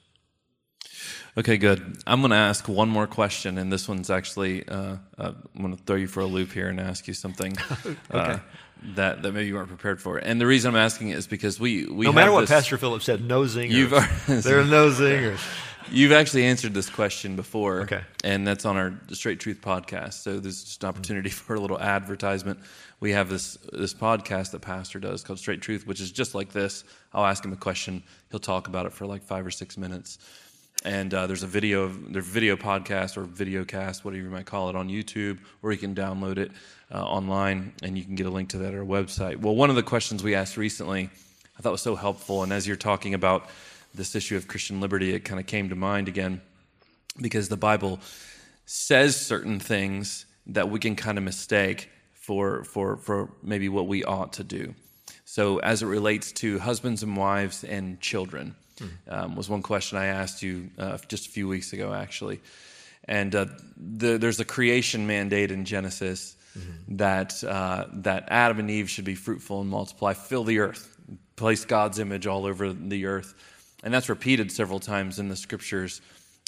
Okay, good. I'm going to ask one more question, and this one's actually, uh, uh, I'm going to throw you for a loop here and ask you something okay. uh, that, that maybe you weren't prepared for. And the reason I'm asking it is because we, we No matter have what this, Pastor Philip said, no zingers. You've, there are no zingers. You've actually answered this question before, okay. and that's on our Straight Truth podcast. So there's just an opportunity for a little advertisement. We have this this podcast that Pastor does called Straight Truth, which is just like this. I'll ask him a question. He'll talk about it for like five or six minutes. And uh, there's a video, of, there's video podcast or video cast, whatever you might call it, on YouTube, or you can download it uh, online, and you can get a link to that at our website. Well, one of the questions we asked recently I thought was so helpful, and as you're talking about this issue of Christian liberty, it kind of came to mind again, because the Bible says certain things that we can kind of mistake for for for maybe what we ought to do. So as it relates to husbands and wives and children, hmm. um, was one question I asked you uh, just a few weeks ago, actually. And uh, the, there's a creation mandate in Genesis mm-hmm. that uh, that Adam and Eve should be fruitful and multiply, fill the earth, place God's image all over the earth. And that's repeated several times in the Scriptures.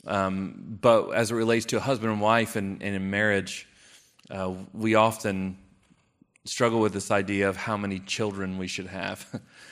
Um, but as it relates to a husband and wife and, and in marriage, uh, we often struggle with this idea of how many children we should have.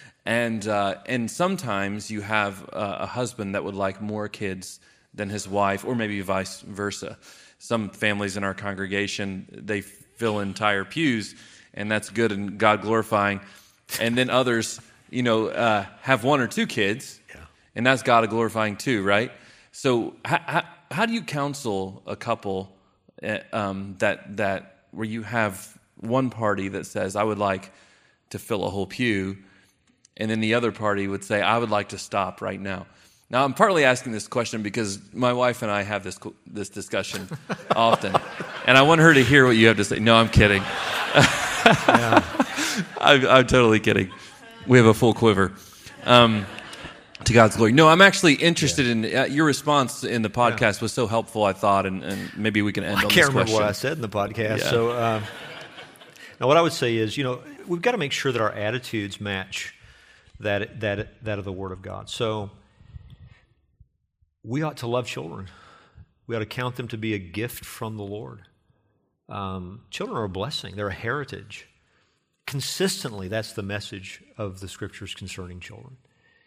and uh, and sometimes you have a, a husband that would like more kids than his wife, or maybe vice versa. Some families in our congregation, they fill entire pews, and that's good and God-glorifying. And then others, you know, uh, have one or two kids, yeah. and that's God-glorifying too, right? So how, how, how do you counsel a couple uh, um, that that where you have one party that says, I would like to fill a whole pew, and then the other party would say, I would like to stop right now? Now, I'm partly asking this question because my wife and I have this this discussion often, and I want her to hear what you have to say. No, I'm kidding. yeah. I'm, I'm totally kidding. We have a full quiver. Um, to God's glory. No, I'm actually interested yeah. in uh, your response in the podcast yeah. was so helpful, I thought, and, and maybe we can end well, on this question. I can't remember what I said in the podcast. Yeah. So uh, now what I would say is, you know, we've got to make sure that our attitudes match that that that of the Word of God. So we ought to love children. We ought to count them to be a gift from the Lord. Um, children are a blessing. They're a heritage. Consistently, that's the message of the Scriptures concerning children.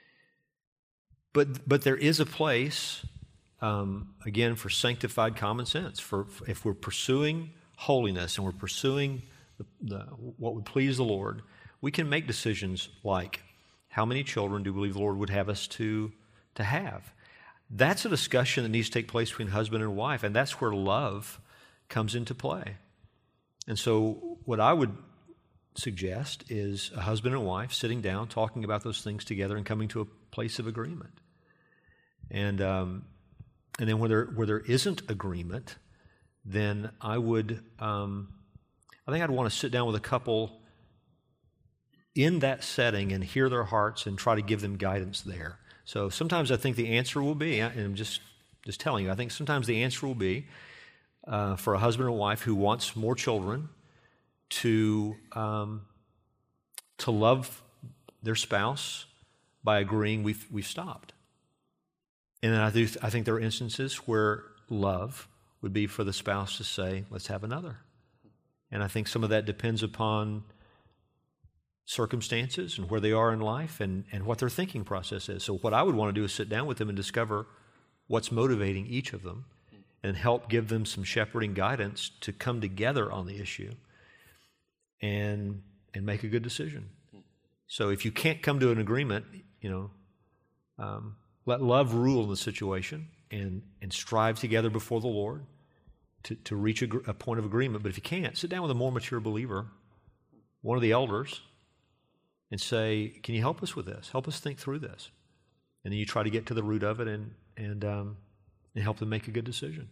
But but there is a place, um, again, for sanctified common sense. For if we're pursuing holiness and we're pursuing the, the, what would please the Lord, we can make decisions like, how many children do we believe the Lord would have us to to have? That's a discussion that needs to take place between husband and wife, and that's where love comes into play. And so what I would suggest is a husband and wife sitting down, talking about those things together and coming to a place of agreement. And um, and then where there, where there isn't agreement, then I would, um, I think I'd want to sit down with a couple in that setting and hear their hearts and try to give them guidance there. So sometimes I think the answer will be, and I'm just, just telling you, I think sometimes the answer will be uh, for a husband and wife who wants more children to um, to love their spouse by agreeing we've we've stopped. And then I do I think there are instances where love would be for the spouse to say, let's have another. And I think some of that depends upon circumstances and where they are in life and, and what their thinking process is. So what I would want to do is sit down with them and discover what's motivating each of them and help give them some shepherding guidance to come together on the issue and and make a good decision. So if you can't come to an agreement, you know, um, let love rule in the situation and, and strive together before the Lord to, to reach a, a point of agreement. But if you can't, sit down with a more mature believer, one of the elders, and say, can you help us with this? Help us think through this. And then you try to get to the root of it and and um, and help them make a good decision.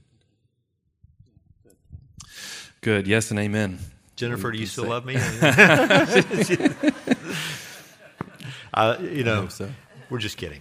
Good. Yes and amen. Jennifer, do you still love me? uh, you know, so. We're just kidding.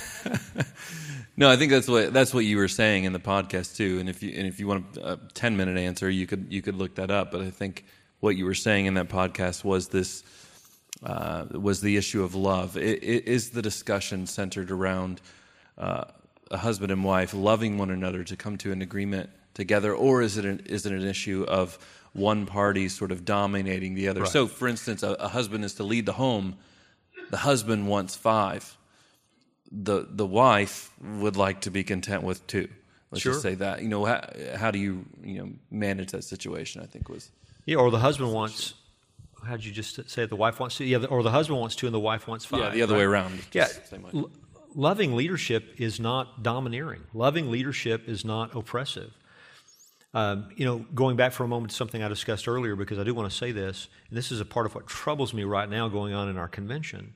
No, I think that's what that's what you were saying in the podcast too. And if you and if you want a ten minute answer, you could you could look that up. But I think what you were saying in that podcast was this uh, was the issue of love. It, it is the discussion centered around uh, a husband and wife loving one another to come to an agreement together, or is it an, is it an issue of one party sort of dominating the other? Right. So, for instance, a, a husband is to lead the home. The husband wants five. The the wife would like to be content with two. Let's Sure. just say that. You know, how, how do you you know manage that situation? I think was yeah. Or the husband wants. How did you just say it? The wife wants two? Yeah. Or the husband wants two and the wife wants five. yeah the other right? way around. Yeah. Same way. L- loving leadership is not domineering. Loving leadership is not oppressive. Um, you know, going back for a moment to something I discussed earlier, because I do want to say this, and this is a part of what troubles me right now going on in our convention.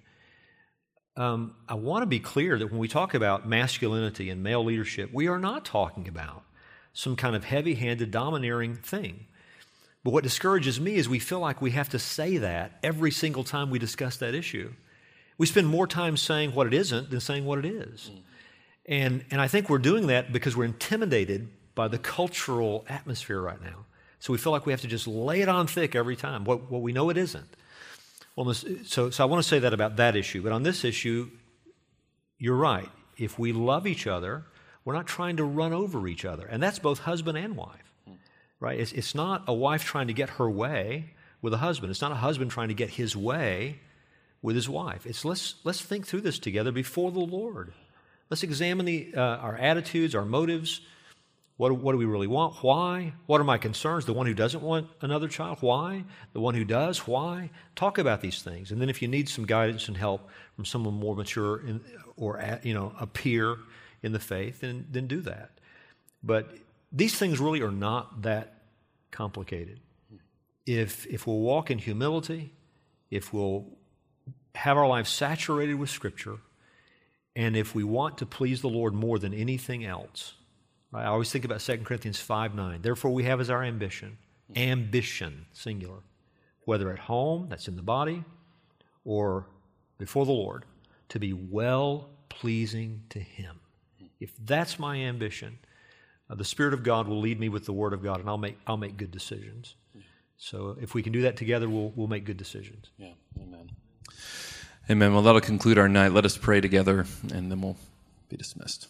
Um, I want to be clear that when we talk about masculinity and male leadership, we are not talking about some kind of heavy-handed, domineering thing. But what discourages me is we feel like we have to say that every single time we discuss that issue. We spend more time saying what it isn't than saying what it is. Mm. And, and I think we're doing that because we're intimidated by the cultural atmosphere right now. So we feel like we have to just lay it on thick every time, what, what we know it isn't. Well, this, so, so I want to say that about that issue. But on this issue, you're right. If we love each other, we're not trying to run over each other. And that's both husband and wife, right? It's, it's not a wife trying to get her way with a husband. It's not a husband trying to get his way with his wife. It's let's, let's think through this together before the Lord. Let's examine the, uh, our attitudes, our motives. What, what do we really want? Why? What are my concerns? The one who doesn't want another child? Why? The one who does? Why? Talk about these things. And then if you need some guidance and help from someone more mature in, or at, you know a peer in the faith, then, then do that. But these things really are not that complicated. If, if we'll walk in humility, if we'll have our lives saturated with Scripture, and if we want to please the Lord more than anything else, right? I always think about Second Corinthians five nine. Therefore we have as our ambition, ambition, singular, whether at home, that's in the body, or before the Lord, to be well-pleasing to Him. If that's my ambition, uh, the Spirit of God will lead me with the Word of God, and I'll make I'll make good decisions. So if we can do that together, we'll we'll make good decisions. Yeah, amen. Amen. Well, that'll conclude our night. Let us pray together, and then we'll be dismissed.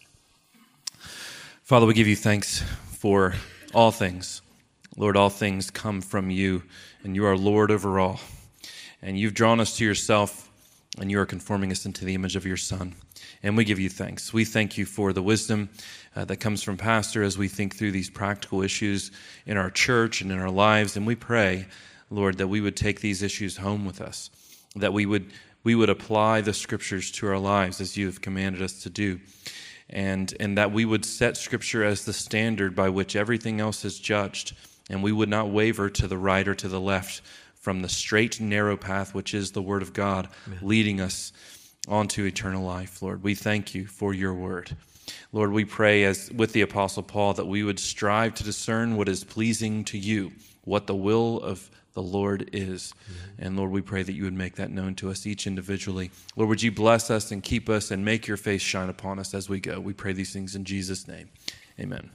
Father, we give you thanks for all things. Lord, all things come from you, and you are Lord over all. And you've drawn us to yourself, and you are conforming us into the image of your Son. And we give you thanks. We thank you for the wisdom uh, that comes from Pastor as we think through these practical issues in our church and in our lives. And we pray, Lord, that we would take these issues home with us, that we would we would apply the Scriptures to our lives as you have commanded us to do, and, and that we would set Scripture as the standard by which everything else is judged, and we would not waver to the right or to the left from the straight and narrow path which is the Word of God, Amen, leading us onto eternal life. Lord, we thank you for your Word. Lord, we pray, as with the Apostle Paul, that we would strive to discern what is pleasing to you, what the will of the Lord is. Mm-hmm. And Lord, we pray that you would make that known to us each individually. Lord, would you bless us and keep us and make your face shine upon us as we go. We pray these things in Jesus' name. Amen.